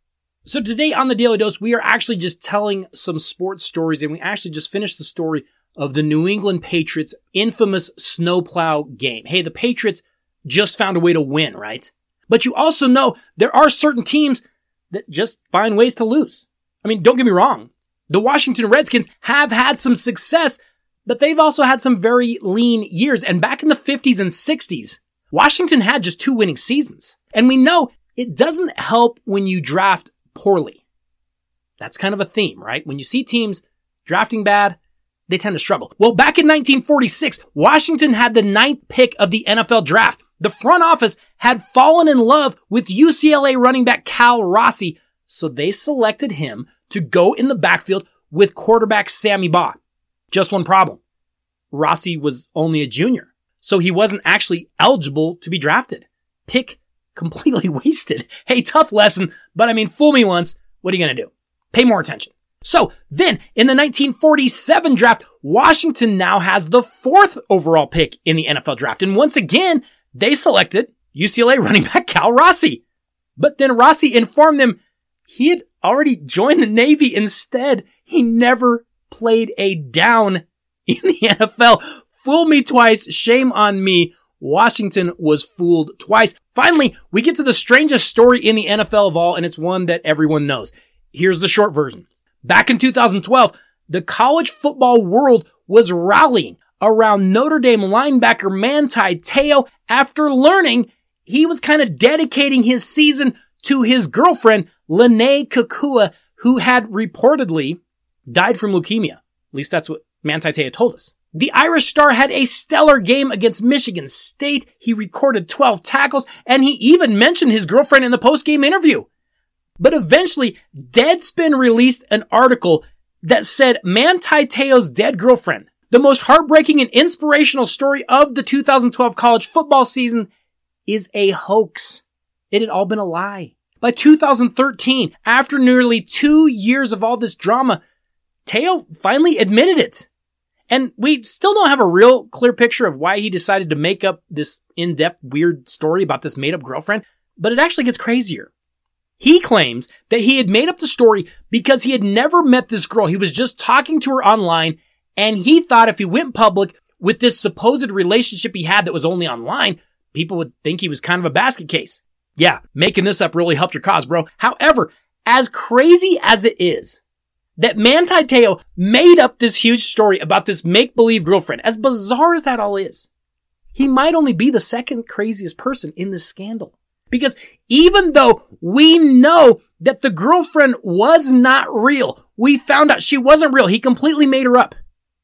So today on The Daily Dose, we are actually just telling some sports stories, and we actually just finished the story of the New England Patriots' infamous snowplow game. Hey, the Patriots just found a way to win, right? But you also know there are certain teams that just find ways to lose. I mean, don't get me wrong. The Washington Redskins have had some success, but they've also had some very lean years. And back in the fifties and sixties, Washington had just two winning seasons. And we know it doesn't help when you draft poorly. That's kind of a theme, right? When you see teams drafting bad, they tend to struggle. Well, back in nineteen forty-six, Washington had the ninth pick of the N F L draft. The front office had fallen in love with U C L A running back Cal Rossi, so they selected him to go in the backfield with quarterback Sammy Baugh. Just one problem. Rossi was only a junior, so he wasn't actually eligible to be drafted. Pick completely wasted. Hey, tough lesson, but I mean, fool me once. What are you going to do? Pay more attention. So then in the nineteen forty-seven draft, Washington now has the fourth overall pick in the N F L draft. And once again, they selected U C L A running back Cal Rossi. But then Rossi informed them he had already joined the Navy instead. He never played a down in the N F L. Fool me twice. Shame on me. Washington was fooled twice. Finally, we get to the strangest story in the N F L of all, and it's one that everyone knows. Here's the short version. Back in two thousand twelve, the college football world was rallying around Notre Dame linebacker Manti Te'o after learning he was kind of dedicating his season to his girlfriend, Lene Kekua, who had reportedly died from leukemia. At least that's what Manti Te'o told us. The Irish star had a stellar game against Michigan State. He recorded twelve tackles, and he even mentioned his girlfriend in the post-game interview. But eventually, Deadspin released an article that said Manti Te'o's dead girlfriend, the most heartbreaking and inspirational story of the two thousand twelve college football season, is a hoax. It had all been a lie. By two thousand thirteen, after nearly two years of all this drama, Teo finally admitted it. And we still don't have a real clear picture of why he decided to make up this in-depth weird story about this made-up girlfriend, but it actually gets crazier. He claims that he had made up the story because he had never met this girl. He was just talking to her online, and he thought if he went public with this supposed relationship he had that was only online, people would think he was kind of a basket case. Yeah, making this up really helped your cause, bro. However, as crazy as it is that Manti Te'o made up this huge story about this make-believe girlfriend, as bizarre as that all is, he might only be the second craziest person in this scandal. Because even though we know that the girlfriend was not real, we found out she wasn't real. He completely made her up.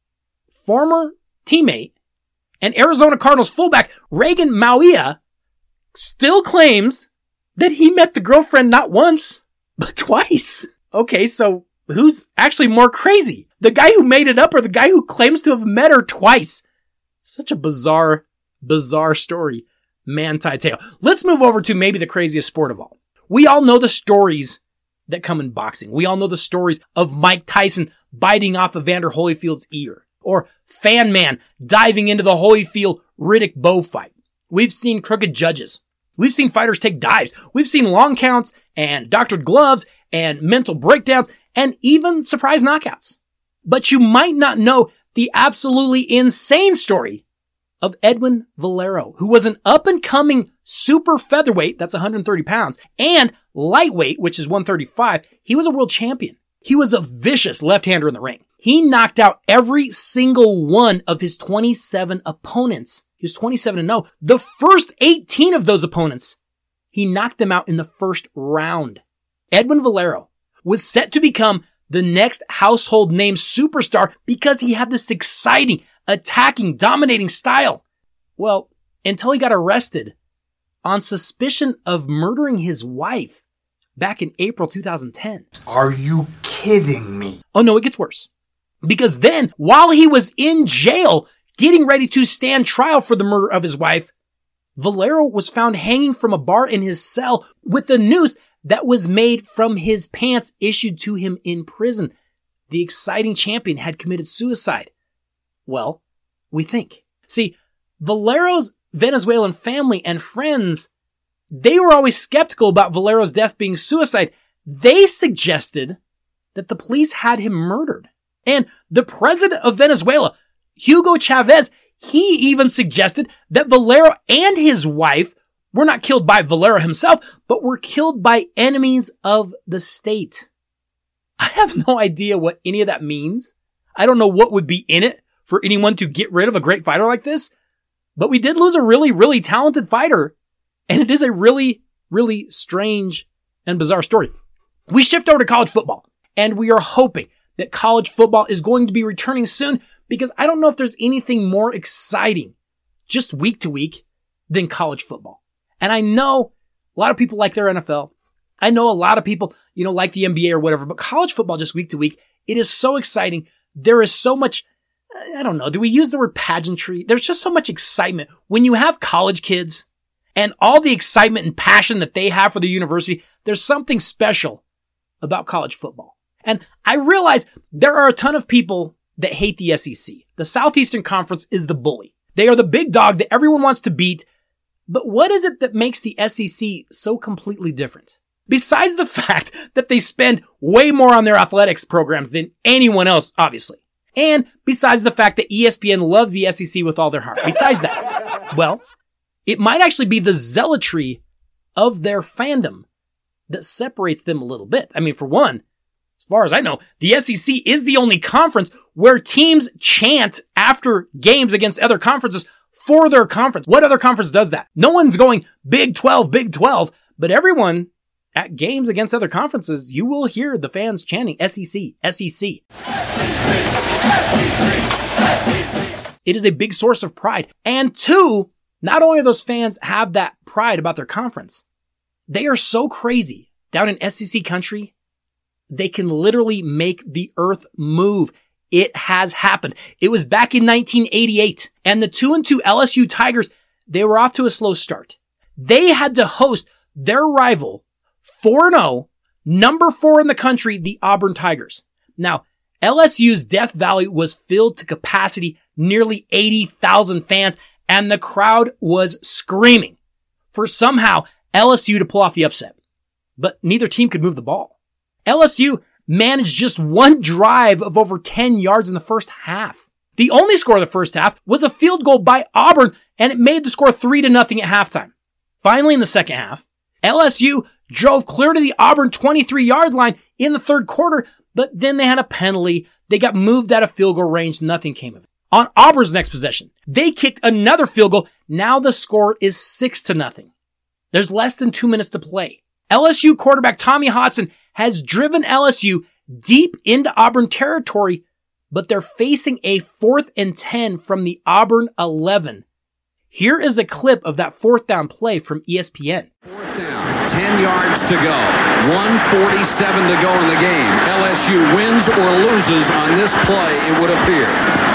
Former teammate and Arizona Cardinals fullback Reagan Mauia still claims that he met the girlfriend not once, but twice. Okay, so who's actually more crazy? The guy who made it up or the guy who claims to have met her twice? Such a bizarre, bizarre story. Manti Te'o. Let's move over to maybe the craziest sport of all. We all know the stories that come in boxing. We all know the stories of Mike Tyson biting off Evander Holyfield's ear, or Fan Man diving into the Holyfield-Riddick Bowe fight. We've seen crooked judges. We've seen fighters take dives. We've seen long counts and doctored gloves and mental breakdowns and even surprise knockouts. But you might not know the absolutely insane story of Edwin Valero, who was an up-and-coming super featherweight, that's one hundred thirty pounds, and lightweight, which is one thirty-five. He was a world champion. He was a vicious left-hander in the ring. He knocked out every single one of his twenty-seven opponents. He was twenty-seven and oh. The first eighteen of those opponents, he knocked them out in the first round. Edwin Valero was set to become the next household name superstar because he had this exciting, attacking, dominating style. Well, until he got arrested on suspicion of murdering his wife back in April two thousand ten. Are you kidding me? Oh no, it gets worse. Because then, while he was in jail, getting ready to stand trial for the murder of his wife, Valero was found hanging from a bar in his cell with a noose that was made from his pants issued to him in prison. The exciting champion had committed suicide. Well, we think. See, Valero's Venezuelan family and friends, they were always skeptical about Valero's death being suicide. They suggested that the police had him murdered. And the president of Venezuela, Hugo Chavez, he even suggested that Valero and his wife were not killed by Valero himself, but were killed by enemies of the state. I have no idea what any of that means. I don't know what would be in it for anyone to get rid of a great fighter like this, but we did lose a really, really talented fighter, and it is a really, really strange and bizarre story. We shift over to college football, and we are hoping that college football is going to be returning soon, because I don't know if there's anything more exciting just week to week than college football. And I know a lot of people like their N F L. I know a lot of people, you know, like the N B A or whatever, but college football just week to week, it is so exciting. There is so much, I don't know, do we use the word pageantry? There's just so much excitement. When you have college kids and all the excitement and passion that they have for the university, there's something special about college football. And I realize there are a ton of people that hate the S E C. The Southeastern Conference is the bully. They are the big dog that everyone wants to beat. But what is it that makes the S E C so completely different? Besides the fact that they spend way more on their athletics programs than anyone else, obviously. And besides the fact that E S P N loves the S E C with all their heart. Besides that, well, it might actually be the zealotry of their fandom that separates them a little bit. I mean, for one, as far as I know, the S E C is the only conference where teams chant after games against other conferences for their conference. What other conference does that? No one's going Big twelve, Big twelve, but everyone at games against other conferences, you will hear the fans chanting S E C, S E C. It is a big source of pride. And two, not only do those fans have that pride about their conference, they are so crazy down in S E C country, they can literally make the earth move. It has happened. It was back in nineteen eighty-eight, and the two and two L S U Tigers, they were off to a slow start. They had to host their rival four and oh, number four in the country, the Auburn Tigers. Now, L S U's Death Valley was filled to capacity, nearly eighty thousand fans, and the crowd was screaming for somehow L S U to pull off the upset. But neither team could move the ball. L S U managed just one drive of over ten yards in the first half. The only score of the first half was a field goal by Auburn, and it made the score three to nothing at halftime. Finally, in the second half, L S U drove clear to the Auburn twenty-three yard line in the third quarter, but then they had a penalty. They got moved out of field goal range. Nothing came of it. On Auburn's next possession, they kicked another field goal. Now the score is six to nothing. There's less than two minutes to play. L S U quarterback Tommy Hodson has driven L S U deep into Auburn territory, but they're facing a fourth and ten from the Auburn eleven. Here is a clip of that fourth down play from E S P N. Fourth down, ten yards to go, one forty-seven to go in the game. L S U wins or loses on this play, it would appear.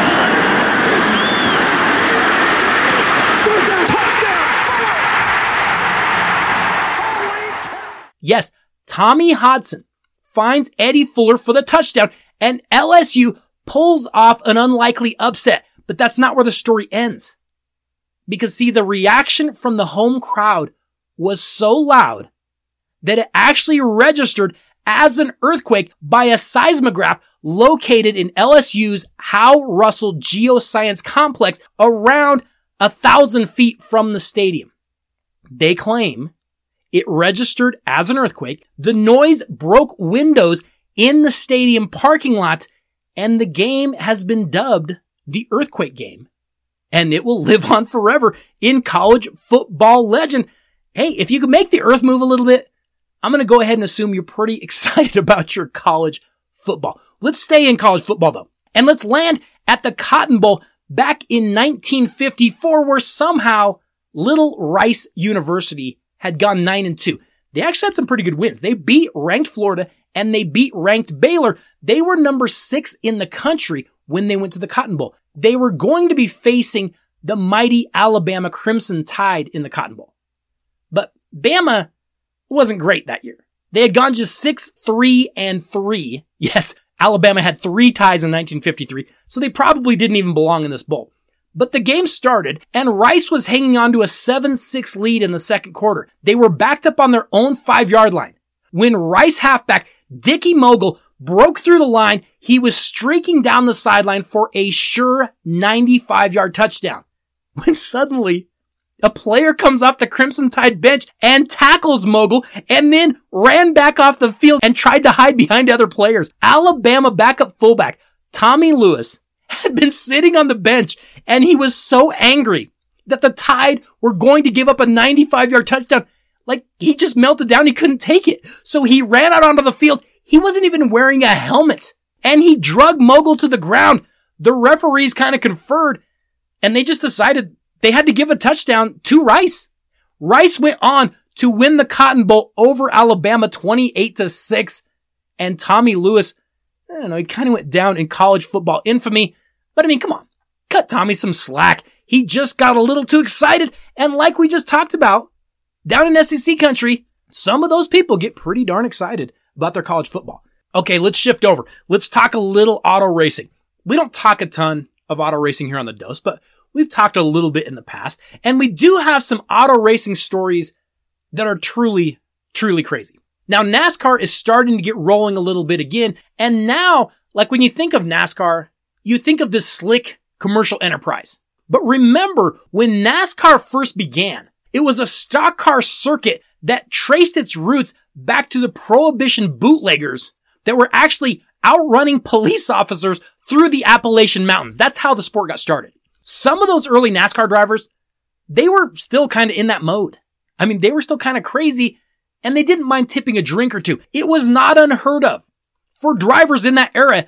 Yes, Tommy Hodson finds Eddie Fuller for the touchdown, and L S U pulls off an unlikely upset. But that's not where the story ends. Because see, the reaction from the home crowd was so loud that it actually registered as an earthquake by a seismograph located in L S U's Hal Russell Geoscience Complex around a thousand feet from the stadium. They claim it registered as an earthquake. The noise broke windows in the stadium parking lot, and the game has been dubbed the earthquake game. And it will live on forever in college football legend. Hey, if you can make the earth move a little bit, I'm going to go ahead and assume you're pretty excited about your college football. Let's stay in college football though. And let's land at the Cotton Bowl back in nineteen fifty-four, where somehow Little Rice University had gone nine and two. They actually had some pretty good wins. They beat ranked Florida and they beat ranked Baylor. They were number six in the country when they went to the Cotton Bowl. They were going to be facing the mighty Alabama Crimson Tide in the Cotton Bowl. But Bama wasn't great that year. They had gone just six, three, and three. Yes, Alabama had three ties in nineteen fifty-three, so they probably didn't even belong in this bowl. But the game started, and Rice was hanging on to a seven six lead in the second quarter. They were backed up on their own five-yard line. When Rice halfback Dickie Mogul broke through the line, he was streaking down the sideline for a sure ninety-five yard touchdown. When suddenly, a player comes off the Crimson Tide bench and tackles Mogul and then ran back off the field and tried to hide behind other players. Alabama backup fullback Tommy Lewis had been sitting on the bench, and he was so angry that the Tide were going to give up a ninety-five yard touchdown. Like, he just melted down. He couldn't take it. So he ran out onto the field. He wasn't even wearing a helmet, and he drug Mogul to the ground. The referees kind of conferred, and they just decided they had to give a touchdown to Rice. Rice went on to win the Cotton Bowl over Alabama twenty-eight to six, and Tommy Lewis, I don't know, he kind of went down in college football infamy. But I mean, come on, cut Tommy some slack. He just got a little too excited, and like we just talked about, down in S E C country, some of those people get pretty darn excited about their college football. Okay, let's shift over. Let's talk a little auto racing. We don't talk a ton of auto racing here on The Dose, but we've talked a little bit in the past, and we do have some auto racing stories that are truly, truly crazy. Now, NASCAR is starting to get rolling a little bit again, and now, like when you think of NASCAR, you think of this slick commercial enterprise. But remember, when NASCAR first began, it was a stock car circuit that traced its roots back to the Prohibition bootleggers that were actually outrunning police officers through the Appalachian Mountains. That's how the sport got started. Some of those early NASCAR drivers, they were still kind of in that mode. I mean, they were still kind of crazy, and they didn't mind tipping a drink or two. It was not unheard of for drivers in that era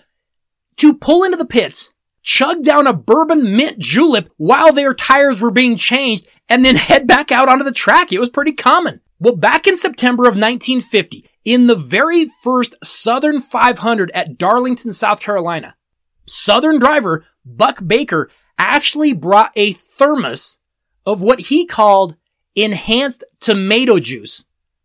to pull into the pits, chug down a bourbon mint julep while their tires were being changed, and then head back out onto the track. It was pretty common. Well, back in September of nineteen fifty, in the very first Southern five hundred at Darlington, South Carolina, Southern driver Buck Baker actually brought a thermos of what he called enhanced tomato juice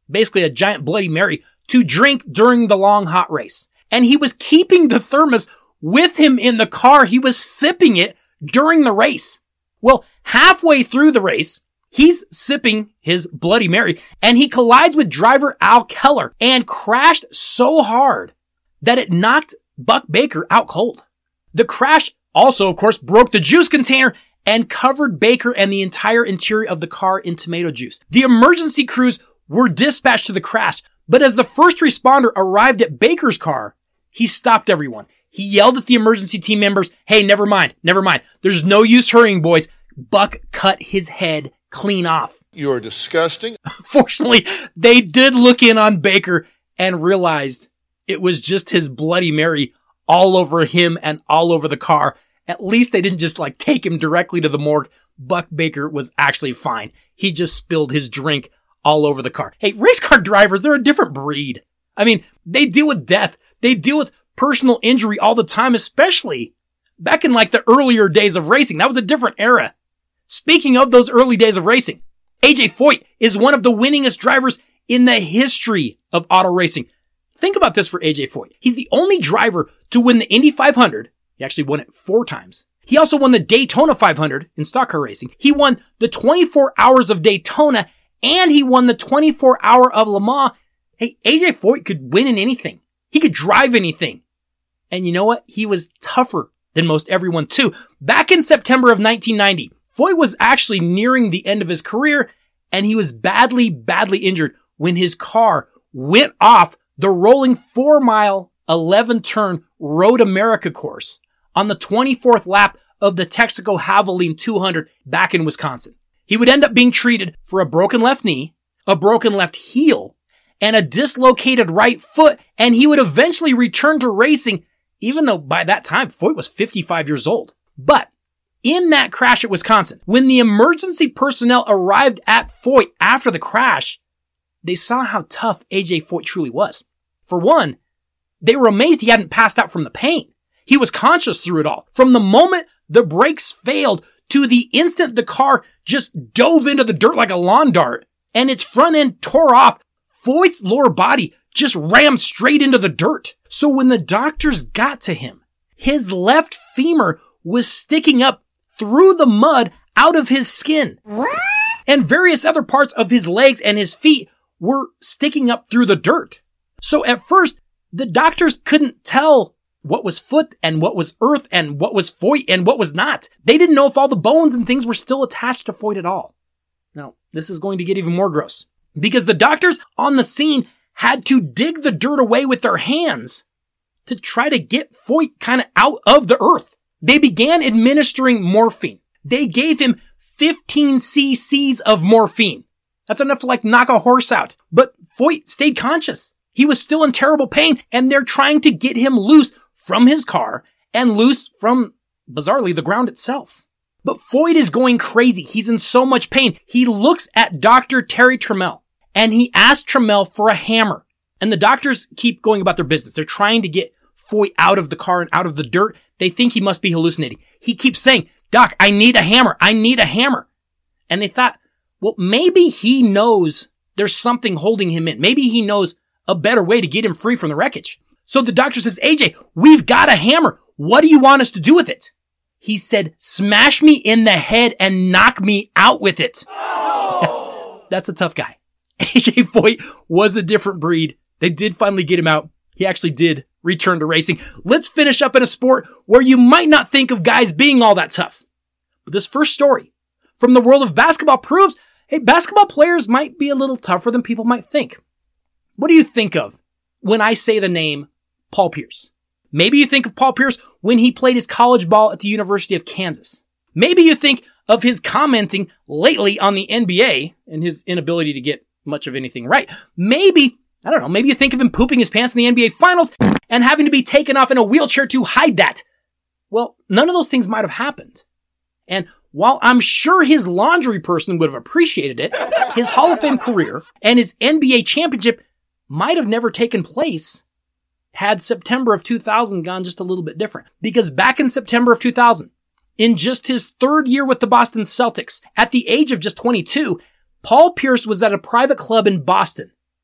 basically a giant Bloody Mary, to drink during the long hot race. And he was keeping the thermos with him in the car. He was sipping it during the race. Well, halfway through the race, he's sipping his Bloody Mary and he collides with driver Al Keller and crashed so hard that it knocked Buck Baker out cold. The crash also, of course, broke the juice container and covered Baker and the entire interior of the car in tomato juice. The emergency crews were dispatched to the crash, but as the first responder arrived at Baker's car, he stopped everyone. He yelled at the emergency team members, "Hey, never mind, never mind. There's no use hurrying, boys." Buck cut his head clean off. You're disgusting. Fortunately, they did look in on Baker and realized it was just his Bloody Mary all over him and all over the car. At least they didn't just like take him directly to the morgue. Buck Baker was actually fine. He just spilled his drink all over the car. Hey, race car drivers, they're a different breed. I mean, they deal with death. They deal with personal injury all the time, especially back in like the earlier days of racing. That was a different era. Speaking of those early days of racing, A J Foyt is one of the winningest drivers in the history of auto racing. Think about this for A J Foyt. He's the only driver to win the Indy five hundred. He actually won it four times. He also won the Daytona five hundred in stock car racing. He won the twenty-four hours of Daytona and he won the twenty-four hour of Le Mans. Hey, A J Foyt could win in anything. He could drive anything. And you know what? He was tougher than most everyone too. Back in September of nineteen ninety, Foyt was actually nearing the end of his career and he was badly, badly injured when his car went off the rolling four mile, eleven turn Road America course on the twenty-fourth lap of the Texaco Havoline two hundred back in Wisconsin. He would end up being treated for a broken left knee, a broken left heel, and a dislocated right foot, and he would eventually return to racing, even though by that time, Foyt was fifty-five years old. But in that crash at Wisconsin, when the emergency personnel arrived at Foyt after the crash, they saw how tough A J Foyt truly was. For one, they were amazed he hadn't passed out from the pain. He was conscious through it all. From the moment the brakes failed to the instant the car just dove into the dirt like a lawn dart and its front end tore off, Foyt's lower body just rammed straight into the dirt. So when the doctors got to him, his left femur was sticking up through the mud out of his skin. What? And various other parts of his legs and his feet were sticking up through the dirt. So at first, the doctors couldn't tell what was foot and what was earth and what was Foyt and what was not. They didn't know if all the bones and things were still attached to Foyt at all. Now, this is going to get even more gross because the doctors on the scene had to dig the dirt away with their hands to try to get Foyt kind of out of the earth. They began administering morphine. They gave him fifteen cc's of morphine. That's enough to like knock a horse out. But Foyt stayed conscious. He was still in terrible pain and they're trying to get him loose from his car and loose from, bizarrely, the ground itself. But Foyt is going crazy. He's in so much pain. He looks at Doctor Terry Trammell and he asks Trammell for a hammer. And the doctors keep going about their business. They're trying to get Foyt out of the car and out of the dirt. They think he must be hallucinating. He keeps saying, "Doc, I need a hammer. I need a hammer." And they thought, well, maybe he knows there's something holding him in. Maybe he knows a better way to get him free from the wreckage. So the doctor says, "A J, we've got a hammer. What do you want us to do with it?" He said, "Smash me in the head and knock me out with it." Oh. That's a tough guy. A J Foyt was a different breed. They did finally get him out. He actually did return to racing. Let's finish up in a sport where you might not think of guys being all that tough. But this first story from the world of basketball proves, hey, basketball players might be a little tougher than people might think. What do you think of when I say the name Paul Pierce? Maybe you think of Paul Pierce when he played his college ball at the University of Kansas. Maybe you think of his commenting lately on the N B A and his inability to get much of anything right. Maybe, I don't know, maybe you think of him pooping his pants in the N B A Finals and having to be taken off in a wheelchair to hide that. Well, none of those things might have happened. And while I'm sure his laundry person would have appreciated it, his Hall of Fame career and his N B A championship might have never taken place had September of two thousand gone just a little bit different. Because back in September of two thousand, in just his third year with the Boston Celtics, at the age of just twenty-two, Paul Pierce was at a private club in Boston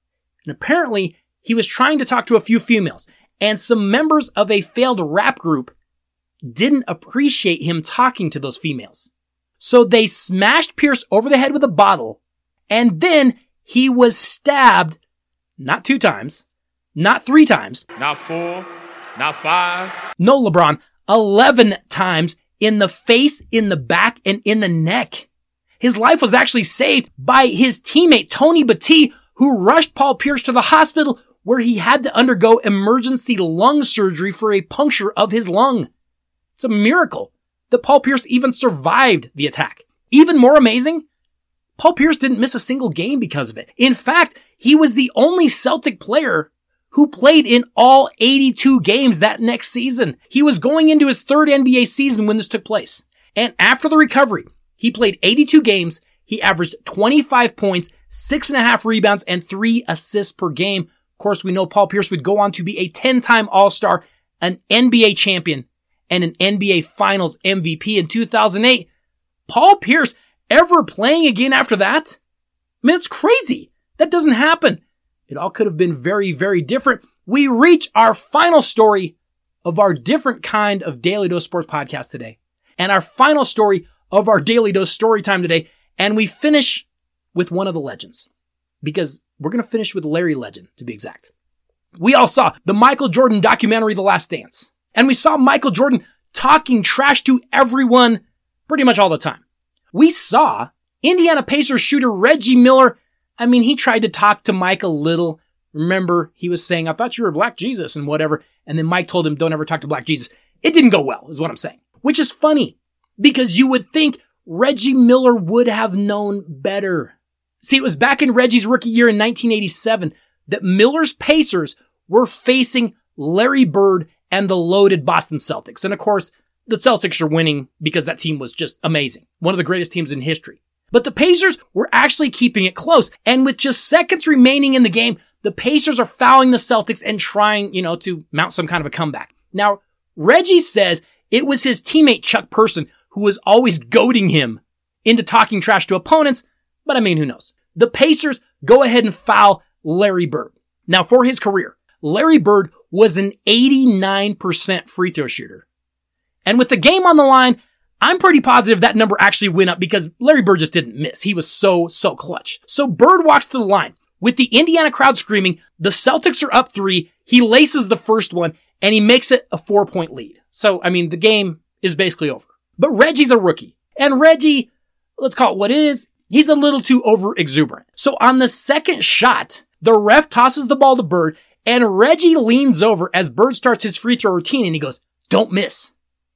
And apparently, he was trying to talk to a few females, and some members of a failed rap group didn't appreciate him talking to those females. So they smashed Pierce over the head with a bottle, and then he was stabbed, not two times, not three times, not four, not five. No, LeBron, eleven times in the face, in the back, and in the neck. His life was actually saved by his teammate, Tony Battie, who rushed Paul Pierce to the hospital where he had to undergo emergency lung surgery for a puncture of his lung. It's a miracle that Paul Pierce even survived the attack. Even more amazing, Paul Pierce didn't miss a single game because of it. In fact, he was the only Celtic player who played in all eighty-two games that next season. He was going into his third N B A season when this took place. And after the recovery, he played eighty-two games. He averaged twenty-five points, six and a half rebounds, and three assists per game. Of course, we know Paul Pierce would go on to be a ten-time All-Star, an N B A champion, and an N B A Finals M V P in two thousand eight. Paul Pierce ever playing again after that? I mean, it's crazy. That doesn't happen. It all could have been very, very different. We reach our final story of our different kind of Daily Dose Sports podcast today. And our final story of our Daily Dose story time today. And we finish with one of the legends. Because we're going to finish with Larry Legend, to be exact. We all saw the Michael Jordan documentary, The Last Dance. And we saw Michael Jordan talking trash to everyone pretty much all the time. We saw Indiana Pacers shooter Reggie Miller. I mean, he tried to talk to Mike a little. Remember, he was saying, I thought you were Black Jesus and whatever. And then Mike told him, don't ever talk to Black Jesus. It didn't go well, is what I'm saying. Which is funny, because you would think Reggie Miller would have known better. See, it was back in Reggie's rookie year in nineteen eighty-seven that Miller's Pacers were facing Larry Bird and the loaded Boston Celtics. And of course, the Celtics are winning because that team was just amazing. One of the greatest teams in history. But the Pacers were actually keeping it close. And with just seconds remaining in the game, the Pacers are fouling the Celtics and trying, you know, to mount some kind of a comeback. Now, Reggie says it was his teammate Chuck Person who was always goading him into talking trash to opponents. But I mean, who knows? The Pacers go ahead and foul Larry Bird. Now, for his career, Larry Bird was an eighty-nine percent free throw shooter. And with the game on the line, I'm pretty positive that number actually went up because Larry Bird just didn't miss. He was so, so clutch. So Bird walks to the line with the Indiana crowd screaming. The Celtics are up three. He laces the first one and he makes it a four point lead. So, I mean, the game is basically over. But Reggie's a rookie, and Reggie, let's call it what it is. He's a little too over exuberant. So on the second shot, the ref tosses the ball to Bird and Reggie leans over as Bird starts his free throw routine and he goes, don't miss.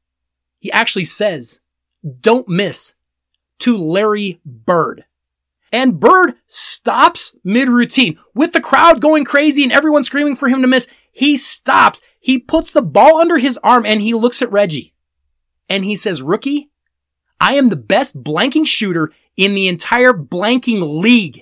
He actually says, don't miss, to Larry Bird. And Bird stops mid-routine. With the crowd going crazy and everyone screaming for him to miss, he stops. He puts the ball under his arm and he looks at Reggie. And he says, rookie, I am the best blanking shooter in the entire blanking league.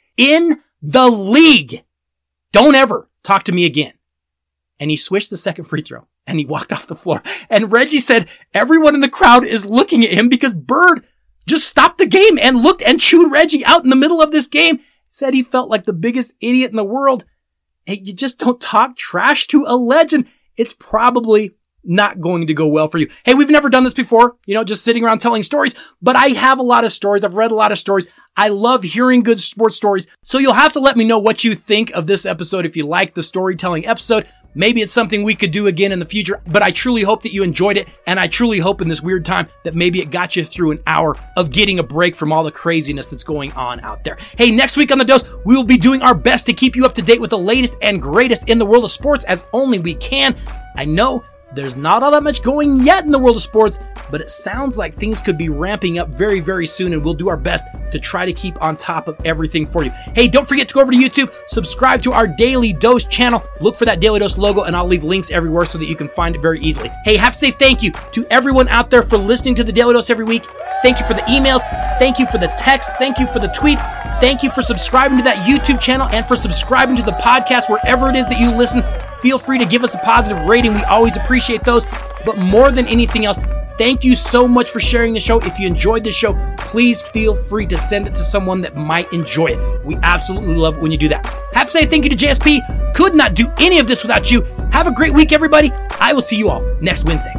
In the league. Don't ever talk to me again. And he swished the second free throw. And he walked off the floor. And Reggie said everyone in the crowd is looking at him because Bird just stopped the game and looked and chewed Reggie out in the middle of this game. Said he felt like the biggest idiot in the world. Hey, you just don't talk trash to a legend. It's probably not going to go well for you. Hey, we've never done this before, you know, just sitting around telling stories, but I have a lot of stories. I've read a lot of stories. I love hearing good sports stories. So you'll have to let me know what you think of this episode if you like the storytelling episode. Maybe it's something we could do again in the future, but I truly hope that you enjoyed it. And I truly hope in this weird time that maybe it got you through an hour of getting a break from all the craziness that's going on out there. Hey, next week on The Dose, we will be doing our best to keep you up to date with the latest and greatest in the world of sports as only we can. I know there's not all that much going yet in the world of sports, but it sounds like things could be ramping up very, very soon, and we'll do our best to try to keep on top of everything for you. Hey, don't forget to go over to YouTube, subscribe to our Daily Dose channel, look for that Daily Dose logo, and I'll leave links everywhere so that you can find it very easily. Hey, have to say thank you to everyone out there for listening to the Daily Dose every week. Thank you for the emails. Thank you for the texts. Thank you for the tweets. Thank you for subscribing to that YouTube channel and for subscribing to the podcast wherever it is that you listen. Feel free to give us a positive rating. We always appreciate those. But more than anything else, Thank you so much for sharing the show. If you enjoyed the show, please feel free to send it to someone that might enjoy it. We absolutely love it when you do that. Have to say thank you to J S P. Could not do any of this without you. Have a great week, everybody. I will see you all next Wednesday.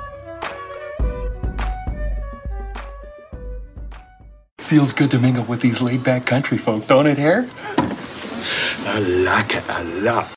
Feels good to mingle with these laid-back country folk, don't it, Hair? I like it a lot.